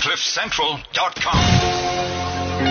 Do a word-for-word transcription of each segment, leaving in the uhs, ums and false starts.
cliff central dot com.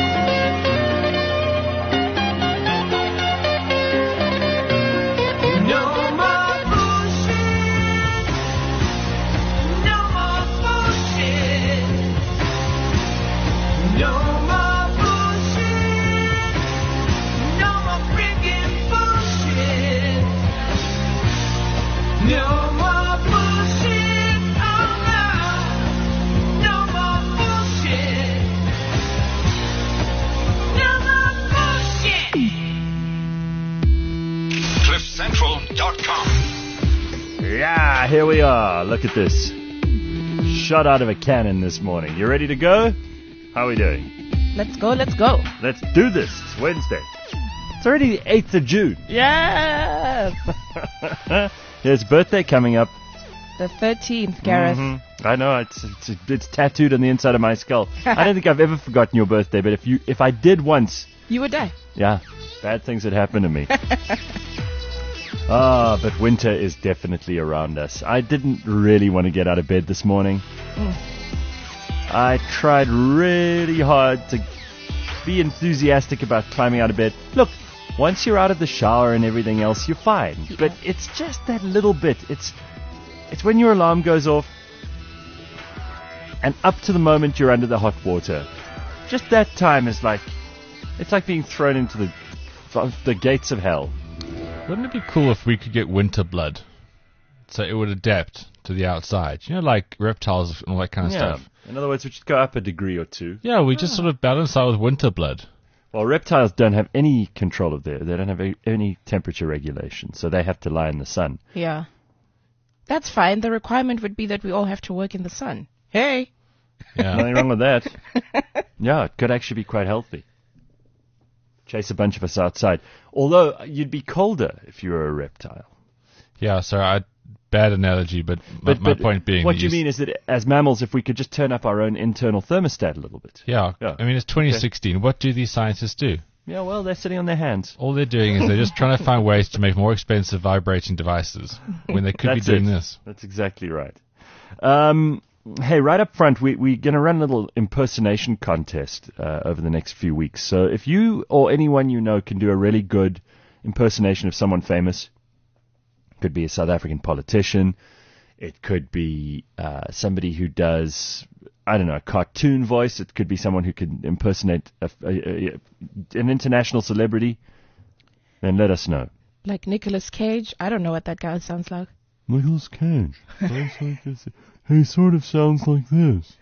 cliff central dot com. Yeah, here we are. Look at this. Shot out of a cannon this morning. You ready to go? How are we doing? Let's go, let's go. Let's do this. It's Wednesday. It's already the eighth of June. Yes! There's birthday coming up. The thirteenth, Gareth. Mm-hmm. I know, it's, it's it's tattooed on the inside of my skull. I don't think I've ever forgotten your birthday, but if you if I did once... You would die. Yeah, bad things would happen to me. Ah, but winter is definitely around us. I didn't really want to get out of bed this morning. Mm. I tried really hard to be enthusiastic about climbing out of bed. Look, once you're out of the shower and everything else, you're fine. Yeah. But it's just that little bit. It's it's when your alarm goes off and up to the moment you're under the hot water. Just that time is like, it's like being thrown into the the gates of hell. Wouldn't it be cool if we could get winter blood? So it would adapt to the outside. You know, like reptiles and all that kind of Yeah. stuff. In other words, we should go up a degree or two. Yeah, we just sort of balance out with winter blood. Well, reptiles don't have any control of their, they don't have a, any temperature regulation, so they have to lie in the sun. Yeah. That's fine. The requirement would be that we all have to work in the sun. Hey! Yeah. Nothing wrong with that. Yeah, it could actually be quite healthy. Chase a bunch of us outside. Although, you'd be colder if you were a reptile. Yeah, sorry, I, bad analogy, but, But, my, my but point being... what that you mean is that as mammals, if we could just turn up our own internal thermostat a little bit. Yeah, Yeah. I mean, it's twenty sixteen. Okay. What do these scientists do? Yeah, well, they're sitting on their hands. All they're doing is they're just trying to find ways to make more expensive vibrating devices when they could be That's doing it. this. That's exactly right. Um, hey, right up front, we, we're going to run a little impersonation contest uh, over the next few weeks. So if you or anyone you know can do a really good impersonation of someone famous, could be a South African politician, it could be uh, somebody who does, I don't know, a cartoon voice, it could be someone who can impersonate a, a, a, an international celebrity, then let us know. Like Nicolas Cage. I don't know what that guy sounds like. Nicolas Cage. Sounds like this. He sort of sounds like this.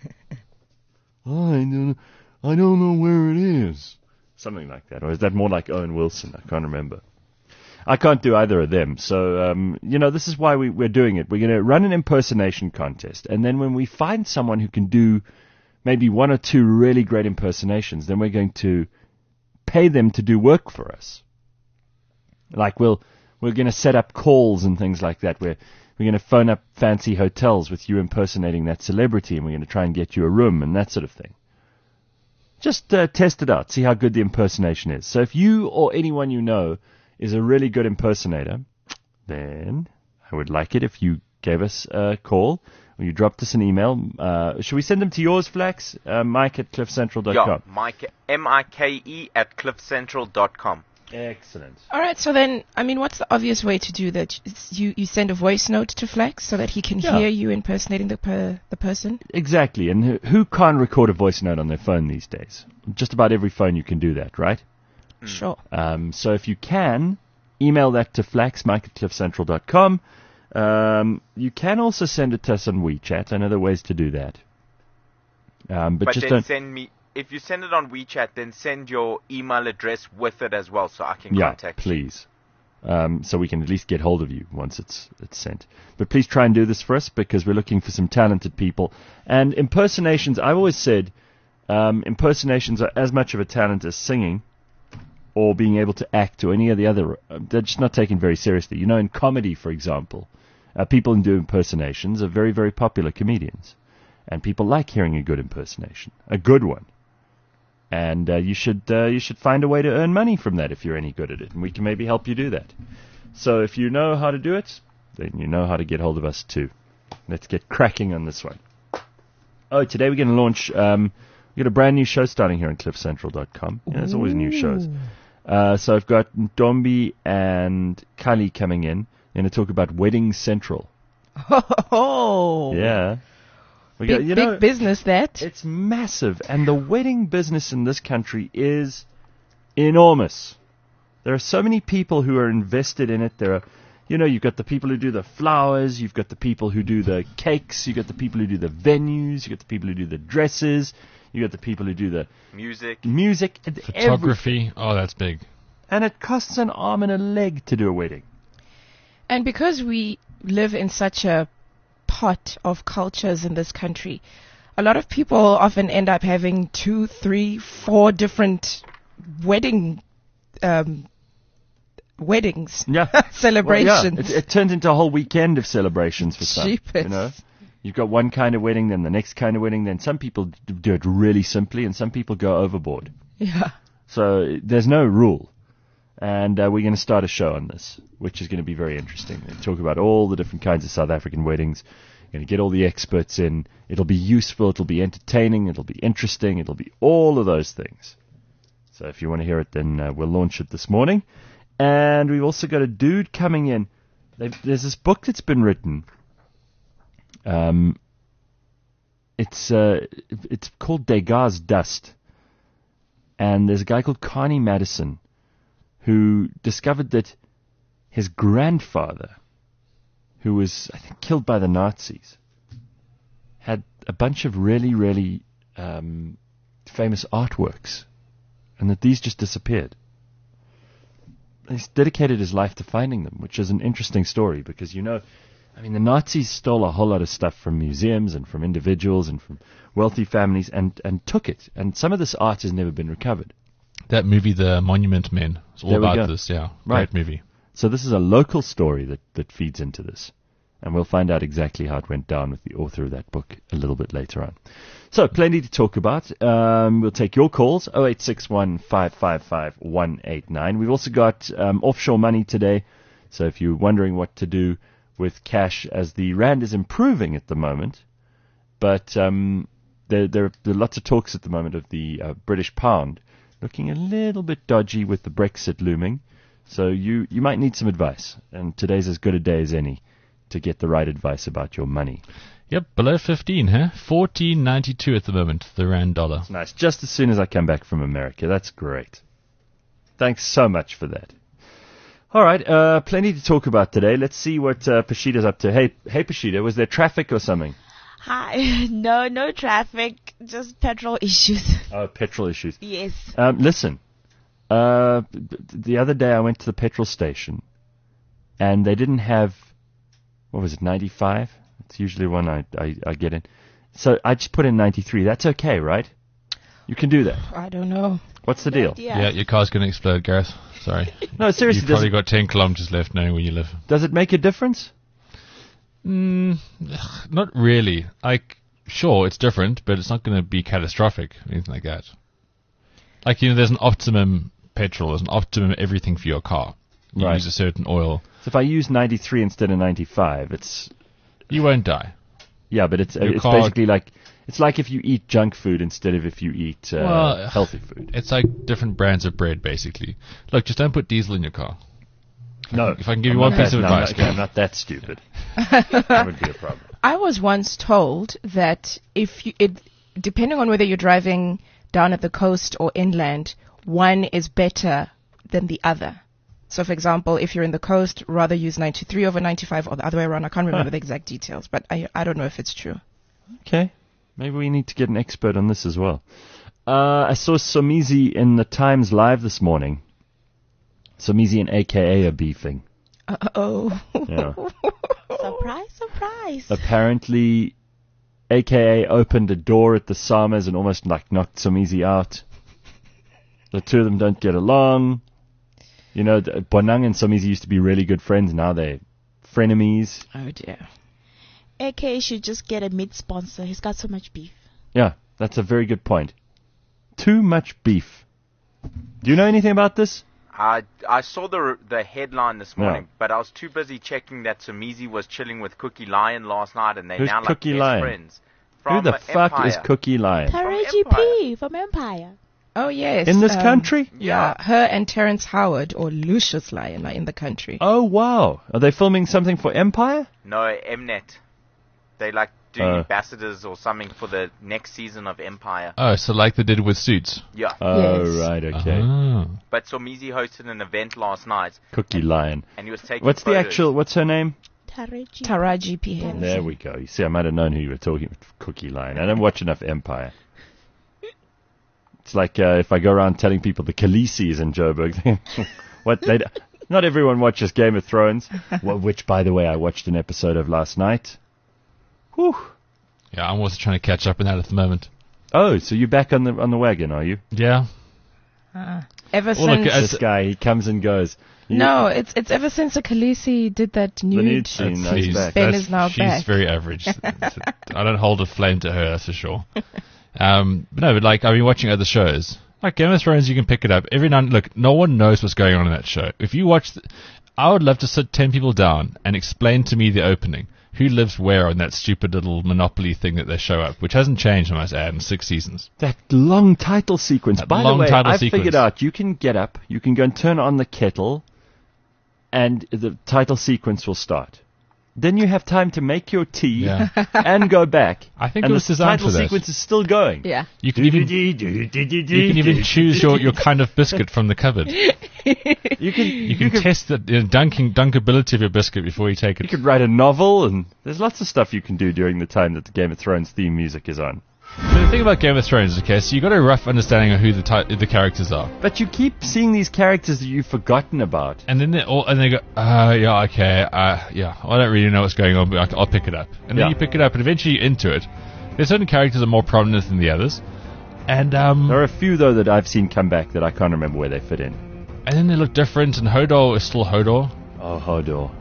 I don't, I don't know where it is. Something like that. Or is that more like Owen Wilson? I can't remember. I can't do either of them. So, um, you know, this is why we, we're doing it. We're going to run an impersonation contest. And then when we find someone who can do maybe one or two really great impersonations, then we're going to pay them to do work for us. Like we'll, we're going to set up calls and things like that where we're going to phone up fancy hotels with you impersonating that celebrity, and we're going to try and get you a room and that sort of thing. Just uh, test it out, see how good the impersonation is. So if you or anyone you know is a really good impersonator, then I would like it if you gave us a call or you dropped us an email. Uh, should we send them to yours, Flax? Uh, Mike at cliff central dot com. Yeah, Mike, M I K E at cliff central dot com. Excellent. All right, so then, I mean, what's the obvious way to do that? It's you, you send a voice note to Flex so that he can Yeah. hear you impersonating the per, the person? Exactly. And who, who can't record a voice note on their phone these days? Just about every phone you can do that, right? Sure. Um, so if you can, email that to flax, mike at cliff central dot com. Um, you can also send it to us on WeChat. I know there are ways to do that. Um, but, But just then don't... send me, if you send it on WeChat, then send your email address with it as well so I can Yeah, contact you. please. Um, so we can at least get hold of you once it's it's sent. But please try and do this for us because we're looking for some talented people. And impersonations, I've always said, um, impersonations are as much of a talent as singing or being able to act or any of the other. Uh, they're just not taken very seriously. You know, in comedy, for example, uh, people who do impersonations are very, very popular comedians. And people like hearing a good impersonation, a good one. And uh, you should uh, you should find a way to earn money from that if you're any good at it, and we can maybe help you do that. So if you know how to do it, then you know how to get hold of us too. Let's get cracking on this one. Oh, today we're going to launch. Um, we got a brand new show starting here on cliff central dot com. Yeah, there's always new shows. Uh, so I've got Ntombi and Kali coming in. They're going to talk about Wedding Central. Oh, Yeah. We big, got, you big know, business that. it's massive, and the wedding business in this country is enormous. There are so many people who are invested in it. There are, you know, you've got the people who do the flowers, you've got the people who do the cakes, you've got the people who do the venues, you've got the people who do the dresses, you've got the people who do the Music. music, and everything. Photography. Oh, that's big. And it costs an arm and a leg to do a wedding. And because we live in such a pot of cultures in this country, a lot of people often end up having two, three, four different wedding um, weddings, Yeah. celebrations. Well, yeah. It, it turns into a whole weekend of celebrations for some. Jeepers. You know, you've got one kind of wedding, then the next kind of wedding, then some people d- do it really simply, and some people go overboard. Yeah. So there's no rule. And uh, we're going to start a show on this, which is going to be very interesting. We'll talk about all the different kinds of South African weddings. We're going to get all the experts in. It'll be useful. It'll be entertaining. It'll be interesting. It'll be all of those things. So if you want to hear it, then uh, we'll launch it this morning. And we've also got a dude coming in. They've, there's this book that's been written. Um, it's uh, it's called Degas Dust. And there's a guy called Carney Madison who discovered that his grandfather, who was, I think, killed by the Nazis, had a bunch of really, really um, famous artworks, and that these just disappeared. He's dedicated his life to finding them, which is an interesting story because, you know, I mean, the Nazis stole a whole lot of stuff from museums and from individuals and from wealthy families and, and took it, and some of this art has never been recovered. That movie, The Monument Men, is all There we about go. this. Yeah, Right. great movie. So this is a local story that, that feeds into this. And we'll find out exactly how it went down with the author of that book a little bit later on. So, plenty to talk about. Um, we'll take your calls, oh eight six one, five five five, one eight nine. We've also got um, offshore money today. So if you're wondering what to do with cash as the rand is improving at the moment, but um, there, there, there are lots of talks at the moment of the uh, British pound looking a little bit dodgy with the Brexit looming. So you, you might need some advice. And today's as good a day as any to get the right advice about your money. Yep, below fifteen, huh? fourteen ninety-two at the moment, the rand dollar. Nice. Just as soon as I come back from America. That's great. Thanks so much for that. All right, uh, plenty to talk about today. Let's see what uh, Pashita's up to. Hey, hey, Pashita, was there traffic or something? Hi. No, no traffic, just petrol issues. Oh, petrol issues. Yes. Um, listen, uh, b- b- the other day I went to the petrol station, and they didn't have, what was it, ninety-five? It's usually one I, I, I get in. So I just put in ninety-three. That's okay, right? You can do that. I don't know. What's the deal? Yeah. Yeah, your car's going to explode, Gareth. Sorry. No, seriously, You've does probably it, got ten kilometers left knowing where you live. does it make a difference? Mm, not really. Like, sure, it's different, but it's not going to be catastrophic or anything like that. Like, you know, there's an optimum petrol, there's an optimum everything for your car. You Right. use a certain oil. So if I use ninety-three instead of ninety-five, it's, You won't die. yeah, but it's Your it's car- basically like, it's like if you eat junk food instead of if you eat uh, Well, healthy food. It's like different brands of bread, basically. Look, just don't put diesel in your car. No. If I can give I'm you one not piece that- of no, advice, I'm not, Gareth. I'm not that stupid. That would be a problem. I was once told that if you, it, depending on whether you're driving down at the coast or inland, one is better than the other. So, for example, if you're in the coast, rather use ninety-three over ninety-five or the other way around. I can't remember Huh. the exact details, but I, I don't know if it's true. Okay. Maybe we need to get an expert on this as well. Uh, I saw Somizi in the Times Live this morning. Somizi and A K A are beefing. Uh-oh. Yeah. Surprise, surprise. Apparently, A K A opened a door at the Samas and almost like knocked Somizi out. The two of them don't get along. You know, the- Bonang and Somizi used to be really good friends. Now they're frenemies. Oh, dear. A K should just get a meat sponsor. He's got so much beef. Yeah, that's a very good point. Too much beef. Do you know anything about this? I I saw the the headline this Yeah. morning, but I was too busy checking that Somizi was chilling with Cookie Lion last night, and they're Who's now like Cookie best Lion? friends. from Who the uh, fuck Empire. is Cookie Lion? Taraji P from Empire. Oh, yes. In this um, country? Yeah, her and Terrence Howard, or Lucius Lyon, are in the country. Oh, wow. Are they filming something for Empire? No, Mnet. They like doing Uh. ambassadors or something for the next season of Empire. Oh, so like they did with Suits. Yeah. Oh, Yes. right, okay. Ah. But Somizi hosted an event last night, Cookie Lion. and he was taking What's the photos. actual, what's her name? Taraji. Taraji P. Henson. There we go. You see, I might have known who you were talking about. Cookie Lion. I don't watch enough Empire. It's like uh, if I go around telling people the Khaleesi is in Joburg. what they Not everyone watches Game of Thrones, wh- which, by the way, I watched an episode of last night. Whew. Yeah, I'm also trying to catch up in that at the moment. Oh, so you're back on the on the wagon, are you? Yeah. Ever Well, look, since... as- This guy, he comes and goes. You- no, it's it's ever since the Khaleesi did that nude... nude scene. That's- Nice she's- back. Ben that's- is now she's back. very average. I don't hold a flame to her, that's for sure. Um, but no, but like I've been watching other shows. Like Game of Thrones, you can pick it up every now and look. No one knows what's going on in that show. If you watch, th- I would love to sit ten people down and explain to me the opening. Who lives where on that stupid little Monopoly thing that they show up, which hasn't changed, I must add, in six seasons. That long title sequence. That By long the way, title I sequence. figured out you can get up, you can go and turn on the kettle, and the title sequence will start. Then you have time to make your tea Yeah. and go back. I think and it was the designed title for that. sequence is still going. Yeah. You can even you can even choose your, your kind of biscuit from the cupboard. You can You can test the you know, dunking dunkability of your biscuit before you take you it. could write a novel, and there's lots of stuff you can do during the time that the Game of Thrones theme music is on. But the thing about Game of Thrones, okay, so you got a rough understanding of who the ti- the characters are, But you keep seeing these characters that you've forgotten about. and then they all and they go, uh, yeah, okay, uh, yeah, I don't really know what's going on, but I'll, I'll pick it up, and Yeah. then you pick it up, and eventually you're into it. There's certain characters that are more prominent than the others, and um, There are a few, though, that I've seen come back that I can't remember where they fit in. and then they look different, and Hodor is still Hodor. Oh, Hodor.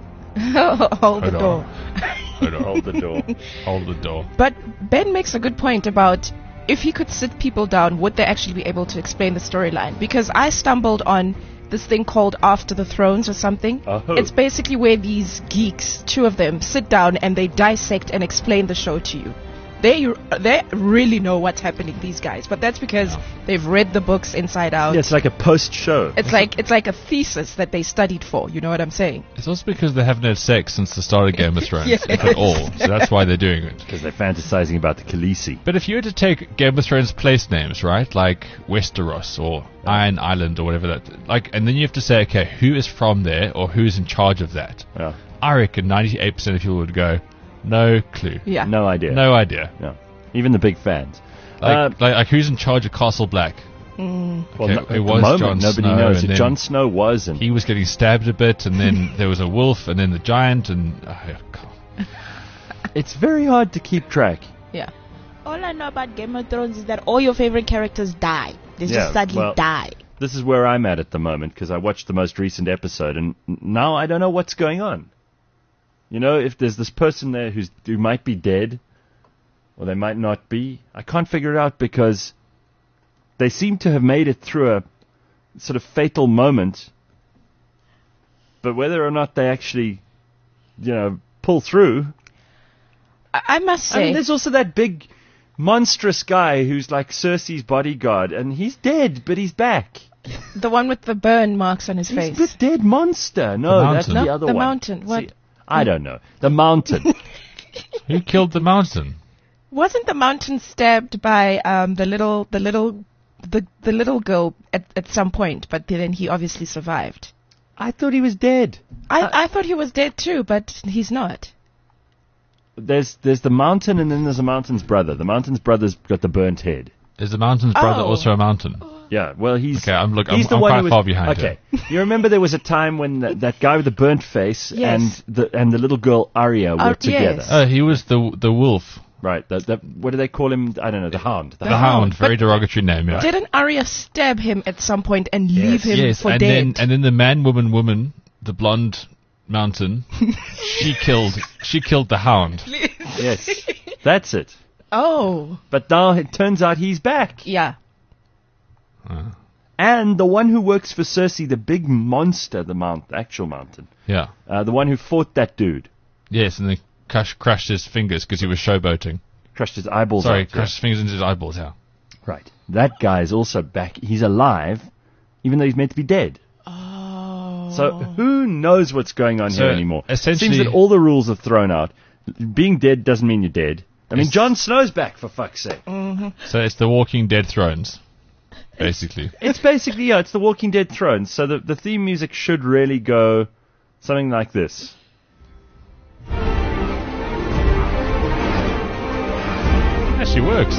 Hold the Hodor. door. Hodor. Hold the door. Hold the door. But Ben makes a good point about if he could sit people down, would they actually be able to explain the storyline? Because I stumbled on this thing called After the Thrones or something. Oh. It's basically where these geeks, two of them, sit down and they dissect and explain the show to you. They they really know what's happening, these guys, but that's because they've read the books inside out. Yeah, it's like a post-show. It's like it's like a thesis that they studied for. You know what I'm saying? It's also because they haven't had sex since the start of Game of Thrones, Yes. if at all. So that's why they're doing it. Because they're fantasizing about the Khaleesi. But if you were to take Game of Thrones place names, right, like Westeros or Iron Island or whatever that, like, and then you have to say, okay, who is from there or who is in charge of that? Yeah. I reckon ninety-eight percent of people would go, no clue, Yeah. No idea. no idea. No. Even the big fans. Like, Uh, like, like who's in charge of Castle Black? Mm. well, okay, no, it at the was moment, Jon nobody Snow, knows. and If then Jon Snow was, and He was getting stabbed a bit, and then there was a wolf, and then the giant, and oh, God. it's very hard to keep track. Yeah. All I know about Game of Thrones is that all your favorite characters die. They Yeah, just suddenly well- die. This is where I'm at at the moment, because I watched the most recent episode, and n- now I don't know what's going on. You know, if there's this person there who's who might be dead, or they might not be, I can't figure it out because they seem to have made it through a sort of fatal moment, but whether or not they actually, you know, pull through. I, I must I say. mean, there's also that big, monstrous guy who's like Cersei's bodyguard, and he's dead, but he's back. the one with the burn marks on his He's face. a dead monster. No, The that's mountain. the No, other the one. mountain. What? See, I don't know. The mountain. Who killed the mountain? Wasn't the mountain stabbed by um, the little the little the the little girl at, at some point? But then he obviously survived. I thought he was dead. I, I thought he was dead too, but he's not. There's there's the mountain, and then there's the mountain's brother. The mountain's brother's got the burnt head. Is the mountain's brother Oh. also a mountain? Yeah, well, he's Okay, I'm look. he's I'm, the I'm one quite who was, far behind. Okay, you remember there was a time when that, that guy with the burnt face Yes. and the and the little girl Arya were Ar- together, yes. Oh, he was the the wolf, right? That, that what do they call him? I don't know. The Hound. The the, Hound. hound. Very But- derogatory name. Yeah. Didn't Arya stab him at some point and leave him yes, for and dead? then and then the man, woman, woman, the blonde mountain. she killed. She killed the hound. Yes, that's it. Oh, But now it turns out he's back. yeah. Uh, And the one who works for Cersei, the big monster, the mount, the actual mountain, yeah. uh, the one who fought that dude. Yes, and they crush, crushed his fingers because he was showboating. crushed his eyeballs Sorry, out. crushed his fingers into his eyeballs, yeah. Right. That guy is also back. He's alive, even though he's meant to be dead. Oh. So who knows what's going on So, here anymore? It essentially- seems that all the rules are thrown out. Being dead doesn't mean you're dead. I mean, Yes. Jon Snow's back, for fuck's sake. So it's the Walking Dead Thrones, basically. It's basically, yeah, it's the Walking Dead Thrones. So the, the theme music should really go something like this. Actually works.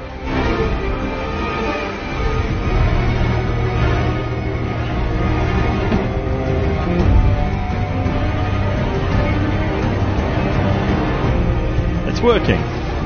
It's working.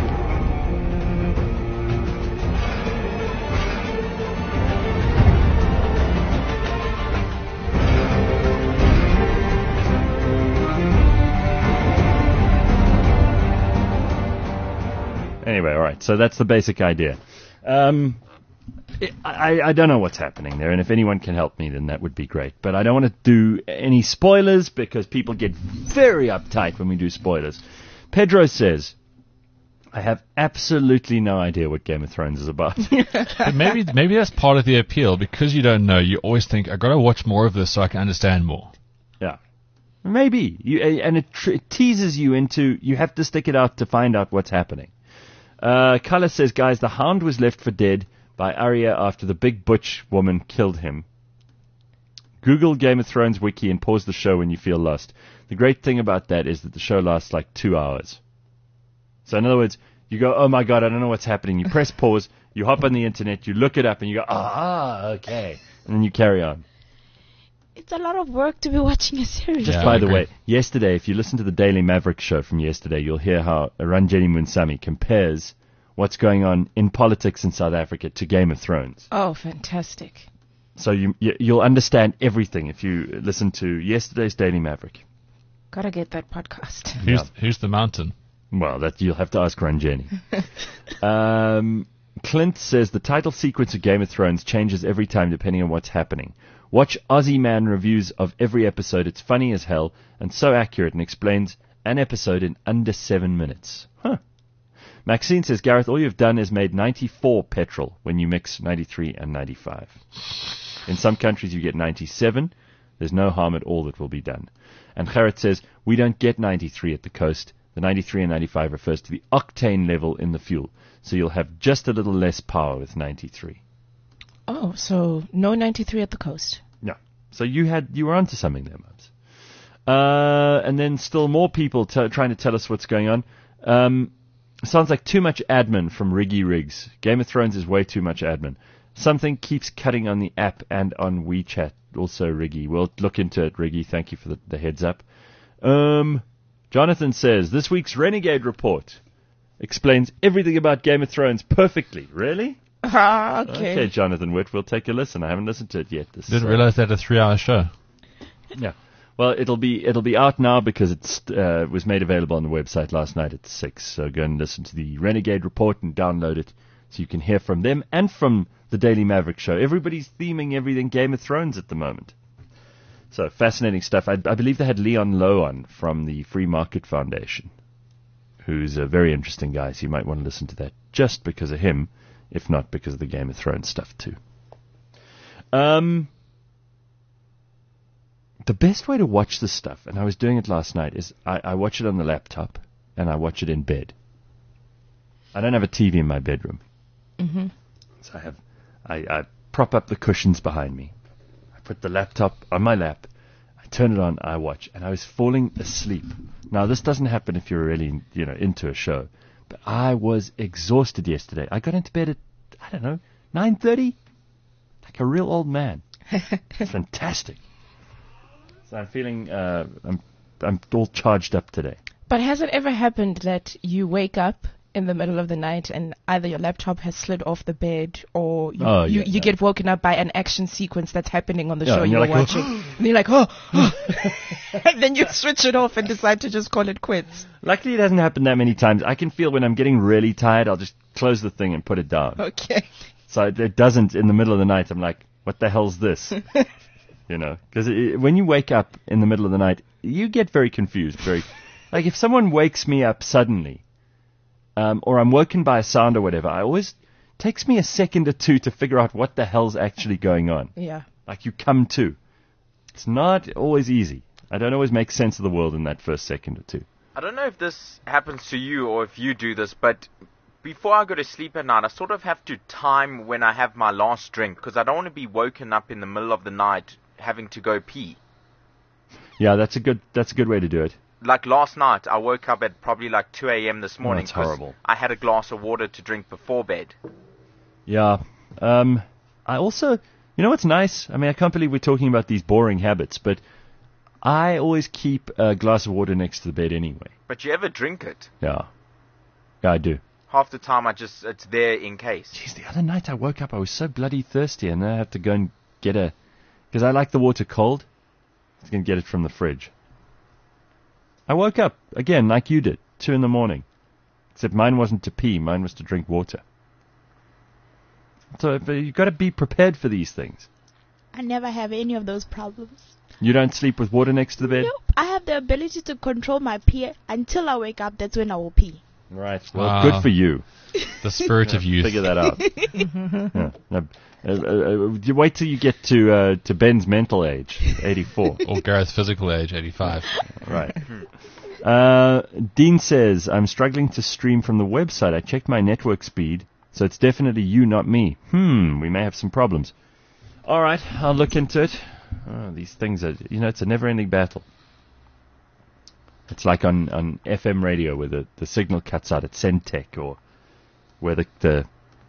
Anyway, all right. So that's the basic idea. Um, it, I, I don't know what's happening there, and if anyone can help me, then that would be great. But I don't want to do any spoilers because people get very uptight when we do spoilers. Pedro says, I have absolutely no idea what Game of Thrones is about. But maybe maybe that's part of the appeal. Because you don't know, you always think, I've got to watch more of this so I can understand more. Yeah. Maybe. You, and it, tr- it teases you into, you have to stick it out to find out what's happening. Uh, Kala says, guys, the Hound was left for dead by Arya after the big butch woman killed him. Google Game of Thrones wiki and pause the show when you feel lost. The great thing about that is that the show lasts like two hours. So in other words, you go, oh my god, I don't know what's happening. You press pause, you hop on the internet, you look it up, and you go, ah, okay. And then you carry on. It's a lot of work to be watching a series. Just Yeah, by I the agree. way, yesterday, if you listen to the Daily Maverick show from yesterday, you'll hear how Ranjeni Munsami compares what's going on in politics in South Africa to Game of Thrones. Oh, fantastic. So you, you, you'll understand everything if you listen to yesterday's Daily Maverick. Gotta get that podcast. Who's, Yeah. who's the mountain? Well, that you'll have to ask Ranjeni. um, Clint says the title sequence of Game of Thrones changes every time depending on what's happening. Watch Aussie Man reviews of every episode. It's funny as hell and so accurate and explains an episode in under seven minutes. Huh. Maxine says, Gareth, all you've done is made ninety-four petrol when you mix ninety-three and ninety-five. In some countries you get ninety-seven. There's no harm at all that will be done. And Gerrit says, we don't get ninety-three at the coast. The ninety-three and ninety-five refers to the octane level in the fuel. So you'll have just a little less power with ninety-three. Oh, so no ninety-three at the coast. No. So you had you were onto something there, Mubs. Uh, and then still more people t- trying to tell us what's going on. Um, sounds like too much admin from Riggy Riggs. Game of Thrones is way too much admin. Something keeps cutting on the app and on WeChat. Also, Riggy. We'll look into it, Riggy. Thank you for the, the heads up. Um, Jonathan says, this week's Renegade Report explains everything about Game of Thrones perfectly. Really? Ah, okay. Okay, Jonathan Witt, we'll take a listen. I haven't listened to it yet. This Didn't uh, realize they had a three-hour show. Yeah. Well, it'll be it'll be out now because it's uh, was made available on the website last night at six. So go and listen to the Renegade Report and download it so you can hear from them and from the Daily Maverick show. Everybody's theming everything Game of Thrones at the moment. So fascinating stuff. I, I believe they had Leon Lowe on from the Free Market Foundation, who's a very interesting guy. So you might want to listen to that just because of him, if not because of the Game of Thrones stuff too. Um. The best way to watch this stuff, and I was doing it last night, is I, I watch it on the laptop and I watch it in bed. I don't have a T V in my bedroom. Mm-hmm. So I have, I, I prop up the cushions behind me. I put the laptop on my lap. I turn it on. I watch, and I was falling asleep. Now this doesn't happen if you're really, you know, into a show. But I was exhausted yesterday. I got into bed at I don't know nine thirty, like a real old man. It's fantastic. So I'm feeling uh, I'm I'm all charged up today. But has it ever happened that you wake up in the middle of the night and either your laptop has slid off the bed or you, Oh, you, yeah, you no. get woken up by an action sequence that's happening on the Yeah, show and you're you're like, watching. And you're like, oh, oh. And then you switch it off and decide to just call it quits. Luckily, it hasn't happened that many times. I can feel when I'm getting really tired, I'll just close the thing and put it down. Okay. So it, it doesn't in the middle of the night. I'm like, what the hell's this? You know, because when you wake up in the middle of the night, you get very confused. Very, like if someone wakes me up suddenly, um, or I'm woken by a sound or whatever, I always takes me a second or two to figure out what the hell's actually going on. Yeah. Like you come to. It's not always easy. I don't always make sense of the world in that first second or two. I don't know if this happens to you or if you do this, but before I go to sleep at night, I sort of have to time when I have my last drink because I don't want to be woken up in the middle of the night having to go pee. Yeah, that's a good that's a good way to do it. Like last night, I woke up at probably like two a.m. this morning that's horrible. I had a glass of water to drink before bed. Yeah. Um, I also, you know what's nice? I mean, I can't believe we're talking about these boring habits, but I always keep a glass of water next to the bed anyway. But you ever drink it? Yeah. Yeah, I do. Half the time, I just it's there in case. Jeez, the other night I woke up, I was so bloody thirsty, and then I have to go and get a... Because I like the water cold. I was going to get it from the fridge. I woke up, again, like you did, two in the morning. Except mine wasn't to pee, mine was to drink water. So you've got to be prepared for these things. I never have any of those problems. You don't sleep with water next to the bed? Nope. I have the ability to control my pee until I wake up. That's when I will pee. Right. Well, Wow. good for you. The spirit of youth. Figure that out. yeah. No, uh, uh, uh, you wait till you get to uh, to Ben's mental age, eighty-four. Or Gareth's physical age, eighty-five. Right. Uh, Dean says, I'm struggling to stream from the website. I checked my network speed, so it's definitely you, not me. Hmm, we may have some problems. All right, I'll look into it. Oh, these things are, you know, it's a never-ending battle. It's like on, on F M radio where the, the signal cuts out at Centec, or where the the,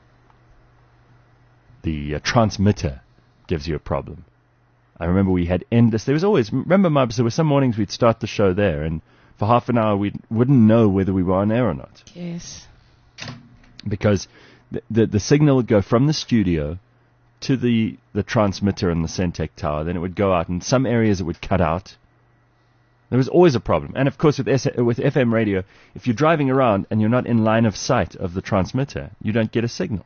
the uh, transmitter gives you a problem. I remember we had endless... There was always... Remember, Mubs, there were some mornings we'd start the show there, and for half an hour we wouldn't know whether we were on air or not. Yes. Because the, the, the signal would go from the studio to the, the transmitter in the Centec tower, then it would go out. In some areas it would cut out. There was always a problem. And of course with, S- with F M radio, if you're driving around and you're not in line of sight of the transmitter, you don't get a signal.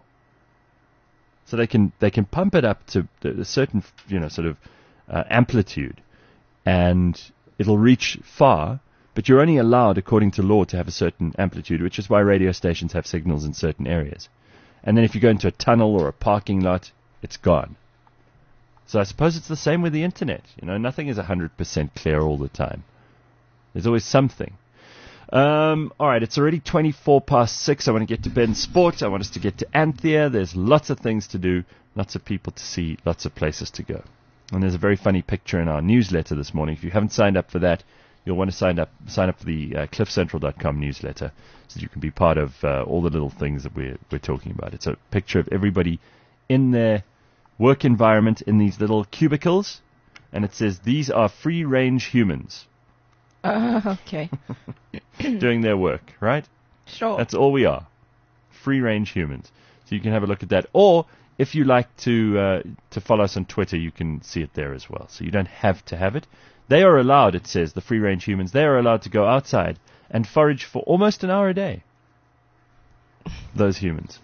So they can they can pump it up to a certain, you know, sort of uh, amplitude, and it'll reach far, but you're only allowed, according to law, to have a certain amplitude, which is why radio stations have signals in certain areas. And then if you go into a tunnel or a parking lot, it's gone. So I suppose it's the same with the internet. You know, nothing is one hundred percent clear all the time. There's always something. Um, all right, it's already twenty-four past six. I want to get to Ben Sport. I want us to get to Anthea. There's lots of things to do, lots of people to see, lots of places to go. And there's a very funny picture in our newsletter this morning. If you haven't signed up for that, you'll want to sign up sign up for the uh, cliff central dot com newsletter so that you can be part of uh, all the little things that we're, we're talking about. It's a picture of everybody in their work environment in these little cubicles, and it says, these are free-range humans. Uh, okay. Doing their work, right? Sure. That's all we are. Free-range humans. So you can have a look at that. Or, if you like to uh, to follow us on Twitter, you can see it there as well. So you don't have to have it. They are allowed, it says, the free-range humans, they are allowed to go outside and forage for almost an hour a day. Those humans.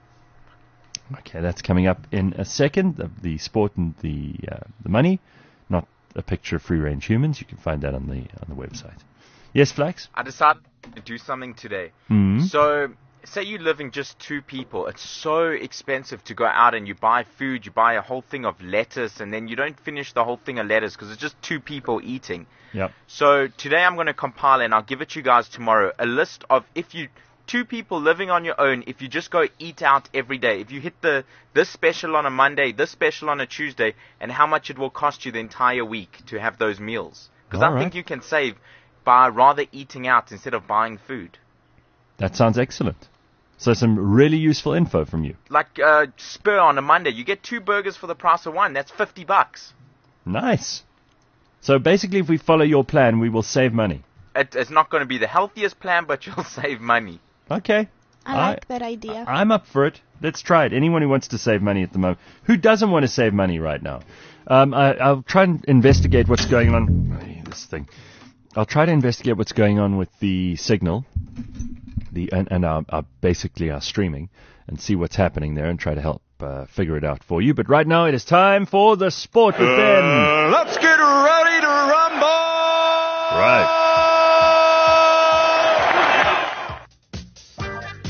Okay, that's coming up in a second. The, the sport and the uh, the money. Not a picture of free-range humans. You can find that on the on the website. Yes, Flax? I decided to do something today. Mm-hmm. So, say you're living just two people. It's so expensive to go out and you buy food, you buy a whole thing of lettuce, and then you don't finish the whole thing of lettuce because it's just two people eating. Yep. So, today I'm going to compile, and I'll give it to you guys tomorrow, a list of if you... Two people living on your own, if you just go eat out every day, if you hit the this special on a Monday, this special on a Tuesday, and how much it will cost you the entire week to have those meals. Because I All right. think you can save by rather eating out instead of buying food. That sounds excellent. So some really useful info from you. Like uh, Spur on a Monday, you get two burgers for the price of one. That's fifty bucks. Nice. So basically, if we follow your plan, we will save money. It, it's not going to be the healthiest plan, but you'll save money. Okay. I like that idea. I'm up for it. Let's try it. Anyone who wants to save money at the moment. Who doesn't want to save money right now? Um, I, I'll try and investigate what's going on. Ay, this thing. I'll try to investigate what's going on with the signal, the and, and our, our basically our streaming, and see what's happening there, and try to help uh, figure it out for you. But right now, it is time for the sport with Ben. Uh, let's get ready to rumble! Right.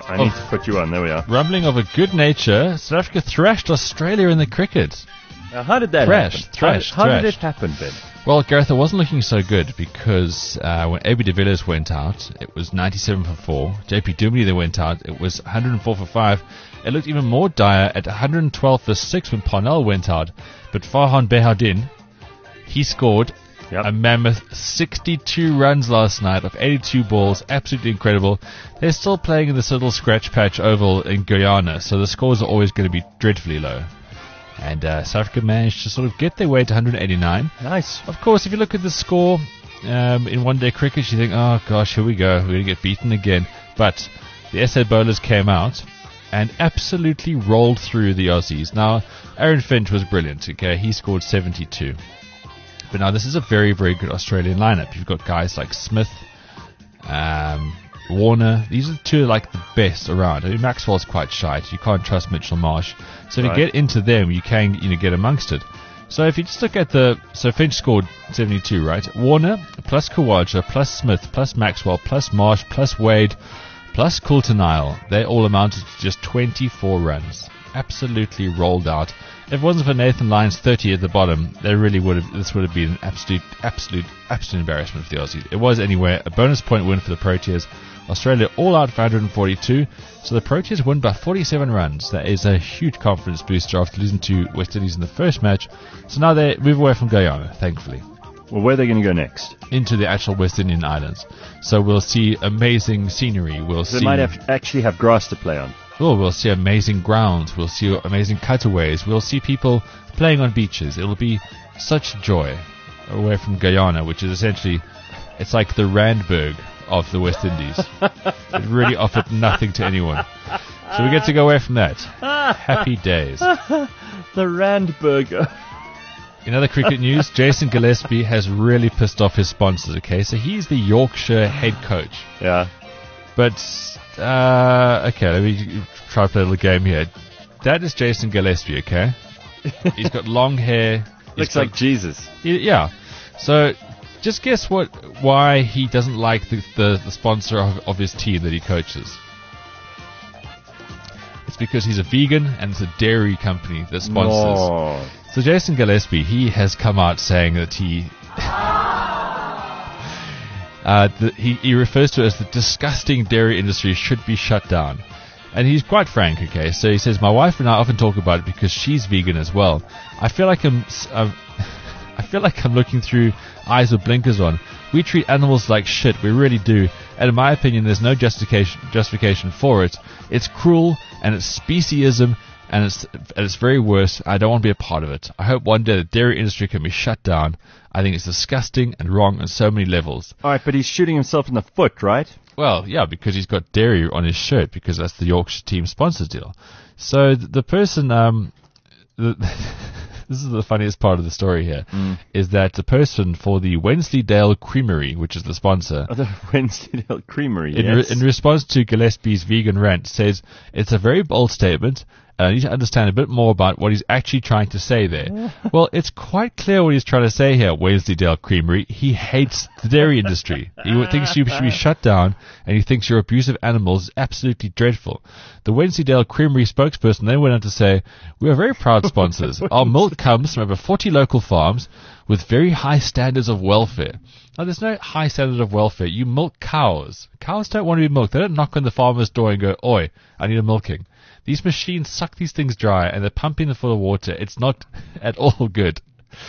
I need to put you on. There we are. Rumbling of a good nature. South Africa thrashed Australia in the cricket. Now, how did that Thrash, happen? thrash, how, how did thrash. it happen, Ben? Well, Gareth, it wasn't looking so good because uh, when A B de Villiers went out, it was ninety-seven for four. J P Duminy then went out, it was one hundred four for five. It looked even more dire at one hundred twelve for six when Parnell went out. But Farhan Behardin, he scored Yep. a mammoth sixty-two runs last night of eighty-two balls. Absolutely incredible. They're still playing in this little scratch patch oval in Guyana, so the scores are always going to be dreadfully low. And uh, South Africa managed to sort of get their way to one hundred eighty-nine. Nice. Of course, if you look at the score um, in one-day cricket, you think, oh gosh, here we go, we're going to get beaten again. But the S A bowlers came out and absolutely rolled through the Aussies. Now, Aaron Finch was brilliant, okay? He scored seventy-two. But now this is a very, very good Australian lineup. You've got guys like Smith, um, Warner. These are two like the best around. I mean, Maxwell's quite shite. You can't trust Mitchell Marsh. So Right. to get into them, you can you know get amongst it. So if you just look at the so Finch scored seventy-two, right? Warner plus Kawaja plus Smith plus Maxwell plus Marsh plus Wade plus Coulter-Nile. They all amounted to just twenty-four runs. Absolutely rolled out. If it wasn't for Nathan Lyon's thirty at the bottom, they really would have. This would have been an absolute, absolute, absolute embarrassment for the Aussies. It was anyway a bonus point win for the Proteas. Australia all out for one hundred forty-two, so the Proteas win by forty-seven runs. That is a huge confidence booster after losing to West Indies in the first match. So now they move away from Guyana, thankfully, Well, where are they going to go next? into the actual West Indian islands. So we'll see amazing scenery. We'll They see. might have, actually have grass to play on. Oh, we'll see amazing grounds. We'll see amazing cutaways. We'll see people playing on beaches. It'll be such joy away from Guyana, which is essentially, it's like the Randburg of the West Indies. It really offered nothing to anyone. So we get to go away from that. Happy days. The Randburger. In other cricket news, Jason Gillespie has really pissed off his sponsors, okay? So he's the Yorkshire head coach. Yeah. But, uh, okay, let me try to play a little game here. That is Jason Gillespie, okay? He's got long hair. He's Looks got- like Jesus. Y- Yeah. So, just guess what? Why he doesn't like the, the, the sponsor of, of his team that he coaches. It's because he's a vegan and it's a dairy company that sponsors. No. So Jason Gillespie, he has come out saying that he... uh, the, he, he refers to it as the disgusting dairy industry should be shut down. And he's quite frank, okay? So he says, my wife and I often talk about it because she's vegan as well. I feel like I'm... s- I'm I feel like I'm looking through eyes with blinkers on. We treat animals like shit, we really do. And in my opinion, there's no justification justification for it. It's cruel, and it's speciesism, and it's at its very worst. I don't want to be a part of it. I hope one day the dairy industry can be shut down. I think it's disgusting and wrong on so many levels. All right, but he's shooting himself in the foot, right? Well, yeah, because he's got dairy on his shirt, because that's the Yorkshire team sponsors deal. So th- the person... um, the This is the funniest part of the story here, Mm. is that the person for the Wensleydale Creamery, which is the sponsor, Oh, the Wensleydale Creamery, in, yes. re- in response to Gillespie's vegan rant, says, it's a very bold statement, and I need to understand a bit more about what he's actually trying to say there. Well, it's quite clear what he's trying to say here, Wensleydale Creamery. He hates the dairy industry. He w- thinks you should be shut down, and he thinks your abuse of animals is absolutely dreadful. The Wensleydale Creamery spokesperson then went on to say, we are very proud sponsors. Our milk comes from over forty local farms with very high standards of welfare. Now, there's no high standard of welfare. You milk cows. Cows don't want to be milked. They don't knock on the farmer's door and go, oi, I need a milking. These machines suck these things dry, and they're pumping them full of water. It's not at all good.